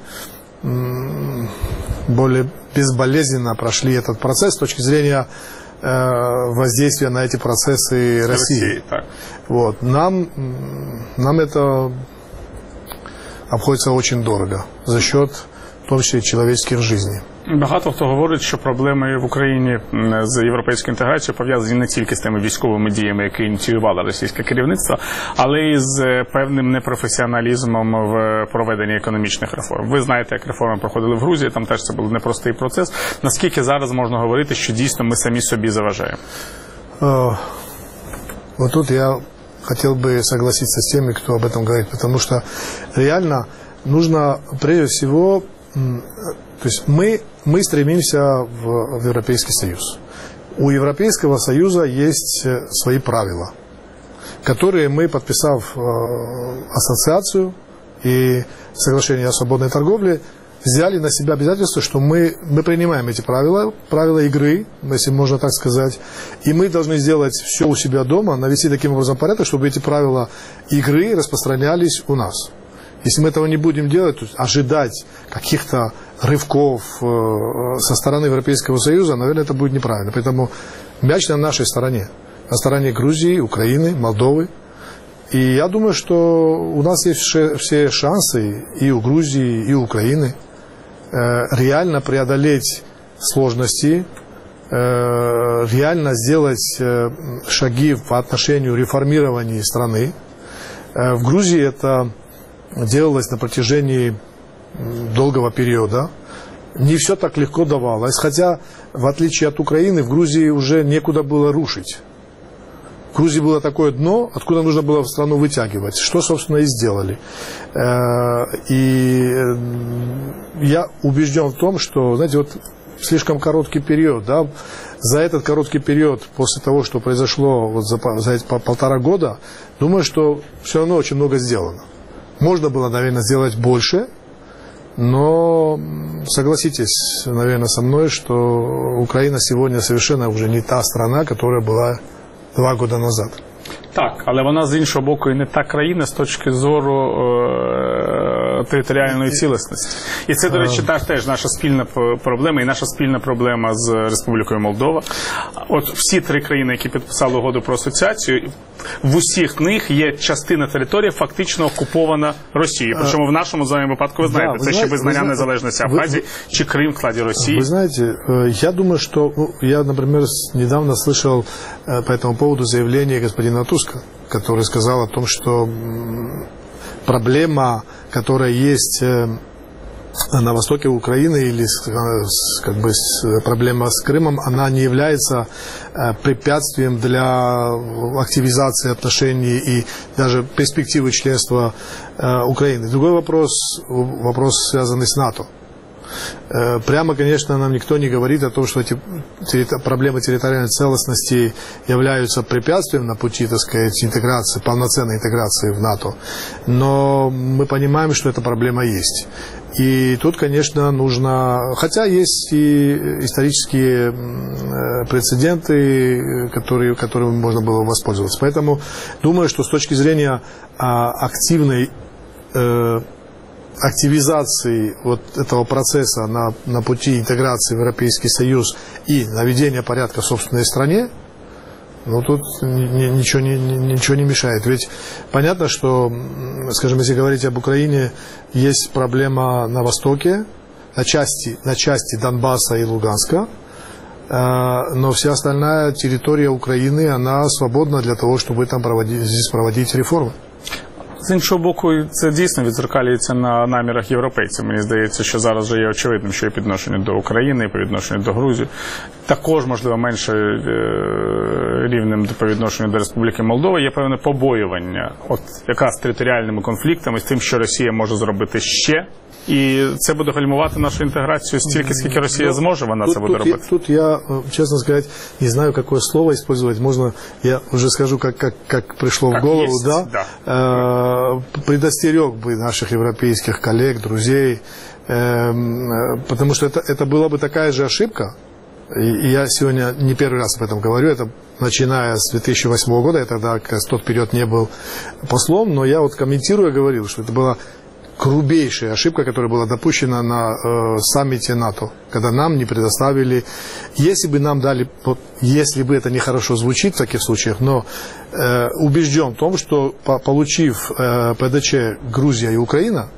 м- более безболезненно прошли этот процесс с точки зрения э, воздействия на эти процессы России. России, так. Вот. Нам, нам это обходится очень дорого за счет в том числе человеческих жизней. Багато хто говорить, що проблеми в Україні з європейською інтеграцією пов'язані не тільки з тими військовими діями, які ініціювало російське керівництво, але й з певним непрофесіоналізмом в проведенні економічних реформ. Ви знаєте, як реформи проходили в Грузії, там теж це був непростий процес. Наскільки зараз можна говорити, що дійсно ми самі собі заважаємо? Вот тут я хотел бы согласиться с теми, кто об этом говорит, потому что реально нужно прежде всего, то есть мы, мы стремимся в, в Европейский Союз. У Европейского Союза есть свои правила, которые мы, подписав ассоциацию и соглашение о свободной торговле, взяли на себя обязательство, что мы, мы принимаем эти правила, правила игры, если можно так сказать, и мы должны сделать все у себя дома, навести таким образом порядок, чтобы эти правила игры распространялись у нас. Если мы этого не будем делать, то ожидать каких-то рывков со стороны Европейского Союза, наверное, это будет неправильно. Поэтому мяч на нашей стороне, на стороне Грузии, Украины, Молдовы. И я думаю, что у нас есть все шансы и у Грузии, и у Украины реально преодолеть сложности, реально сделать шаги по отношению к реформированию страны. В Грузии это делалось на протяжении долгого периода. Не все так легко давалось, хотя, в отличие от Украины, в Грузии уже некуда было рушить. В Грузии было такое дно, откуда нужно было страну вытягивать, что, собственно, и сделали. И я убежден в том, что, знаете, вот слишком короткий период, да, за этот короткий период, после того, что произошло вот за, за эти полтора года, думаю, что все равно очень много сделано. Можно было, наверное, сделать больше, но согласитесь, наверное, со мной, что Украина сегодня совершенно уже не та страна, которая была два года назад. Так, але вона з іншого боку і не та країна з точки зору е- територіальної цілісності. І це, до речі, теж наша спільна проблема і наша спільна проблема з Республікою Молдова. От всі три країни, які підписали угоду про асоціацію, в усіх них є частина території фактично окупована Росією. Причому в нашому з вами випадку, ви знаєте, да, це ще визнання вы, незалежності Абхазії чи Крим в складі Росії. Вы знаете, я думаю, что ну, я, например, недавно слышал по этому поводу заявление господина Туска, который сказал о том, что проблема, которая есть на востоке Украины, или как бы проблема с Крымом, она не является препятствием для активизации отношений и даже перспективы членства Украины. Другой вопрос, вопрос связанный с НАТО. Прямо, конечно, нам никто не говорит о том, что эти проблемы территориальной целостности являются препятствием на пути, так сказать, интеграции, полноценной интеграции в НАТО. Но мы понимаем, что эта проблема есть. И тут, конечно, нужно... Хотя есть и исторические прецеденты, которые, которыми можно было воспользоваться. Поэтому думаю, что с точки зрения активной... активизации вот этого процесса на, на пути интеграции в Европейский Союз и наведения порядка в собственной стране, ну тут ни, ничего, ни, ничего не мешает. Ведь понятно, что, скажем, если говорить об Украине, есть проблема на востоке, на части, на части Донбасса и Луганска, но вся остальная территория Украины, она свободна для того, чтобы там проводить, здесь проводить реформы. З іншого боку, це дійсно відзеркалюється на намірах європейців. Мені здається, що зараз вже є очевидним, що і по відношенню до України, і по відношенню до Грузії. Також, можливо, менше рівнем по відношенню до Республіки Молдова є певне побоювання от якраз територіальними конфліктами, з тим, що Росія може зробити ще. І це буде гальмувати нашу інтеграцію стільки, скільки Росія зможе, вона тут, це буде тут, робити. Тут я, честно сказать, не знаю, какое слово использовать. Можно, я уже скажу, как, как, как пришло как в голову, есть, да? да. Э, предостерег бы наших европейских коллег, друзей, э, потому что это, это была бы такая же ошибка. И я сегодня не первый раз об этом говорю, это начиная с две тысячи восьмого года, я тогда как раз в тот период не был послом, но я вот комментируя говорил, что это была грубейшая ошибка, которая была допущена на э, саммите НАТО, когда нам не предоставили, если бы нам дали, вот, если бы это нехорошо звучит в таких случаях, но э, убежден в том, что по, получив э, ПДЧ Грузия и Украина,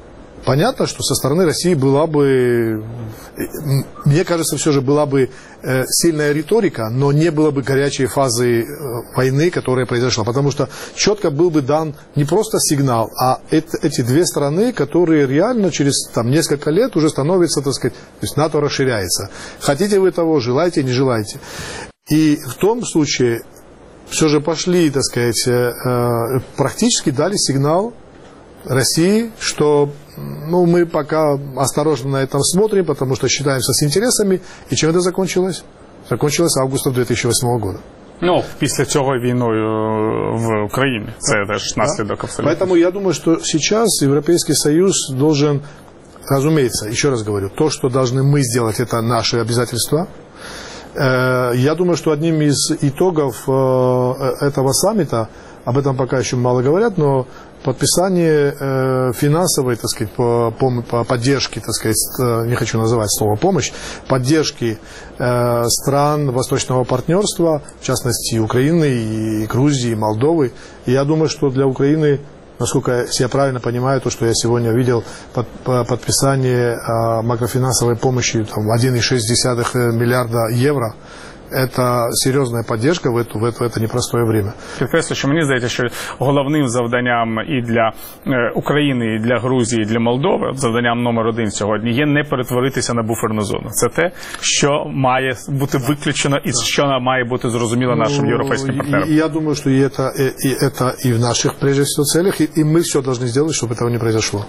понятно, что со стороны России была бы, мне кажется, все же была бы сильная риторика, но не было бы горячей фазы войны, которая произошла. Потому что четко был бы дан не просто сигнал, а это, эти две страны, которые реально через там, несколько лет уже становятся, так сказать, то есть НАТО расширяется. Хотите вы того, желаете, не желаете. И в том случае все же пошли, так сказать, практически дали сигнал России, что ну, мы пока осторожно на этом смотрим, потому что считаемся с интересами. И чем это закончилось? Закончилось августом две тысячи восьмого года. Ну, після цього війною в Україні. Це теж наслідок абсолютно. Поэтому я думаю, что сейчас Европейский Союз должен, разумеется, еще раз говорю, то, что должны мы сделать, это наши обязательства. Я думаю, что одним из итогов этого саммита, об этом пока еще мало говорят, но подписание э, финансовой, так сказать, по, по поддержке, так сказать, не хочу называть слово помощь, поддержки э, стран Восточного партнерства, в частности Украины, и Грузии, и Молдовы. И я думаю, что для Украины, насколько я правильно понимаю, то, что я сегодня видел, под, подписание э, макрофинансовой помощи там, один целых шесть десятых миллиарда евро, це серйозна підтримка в, в, в це непростое время. Підкреслю, що мені здається, що головним завданням і для України, і для Грузії, і для Молдови, завданням номер один сьогодні є не перетворитися на буферну зону. Це те, що має бути виключено і що має бути зрозуміло нашим європейським партнерам. Я думаю, що і це, і це і в наших, прежде всего, целях, і, і ми все повинні зробити, щоб цього не произошло.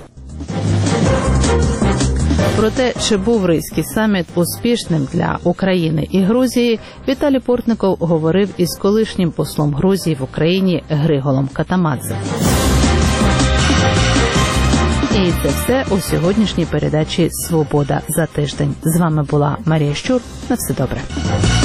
Про те, чи був Ризький саміт успішним для України і Грузії, Віталій Портников говорив із колишнім послом Грузії в Україні Григолом Катамадзе. І це все у сьогоднішній передачі «Свобода за тиждень». З вами була Марія Щур. На все добре.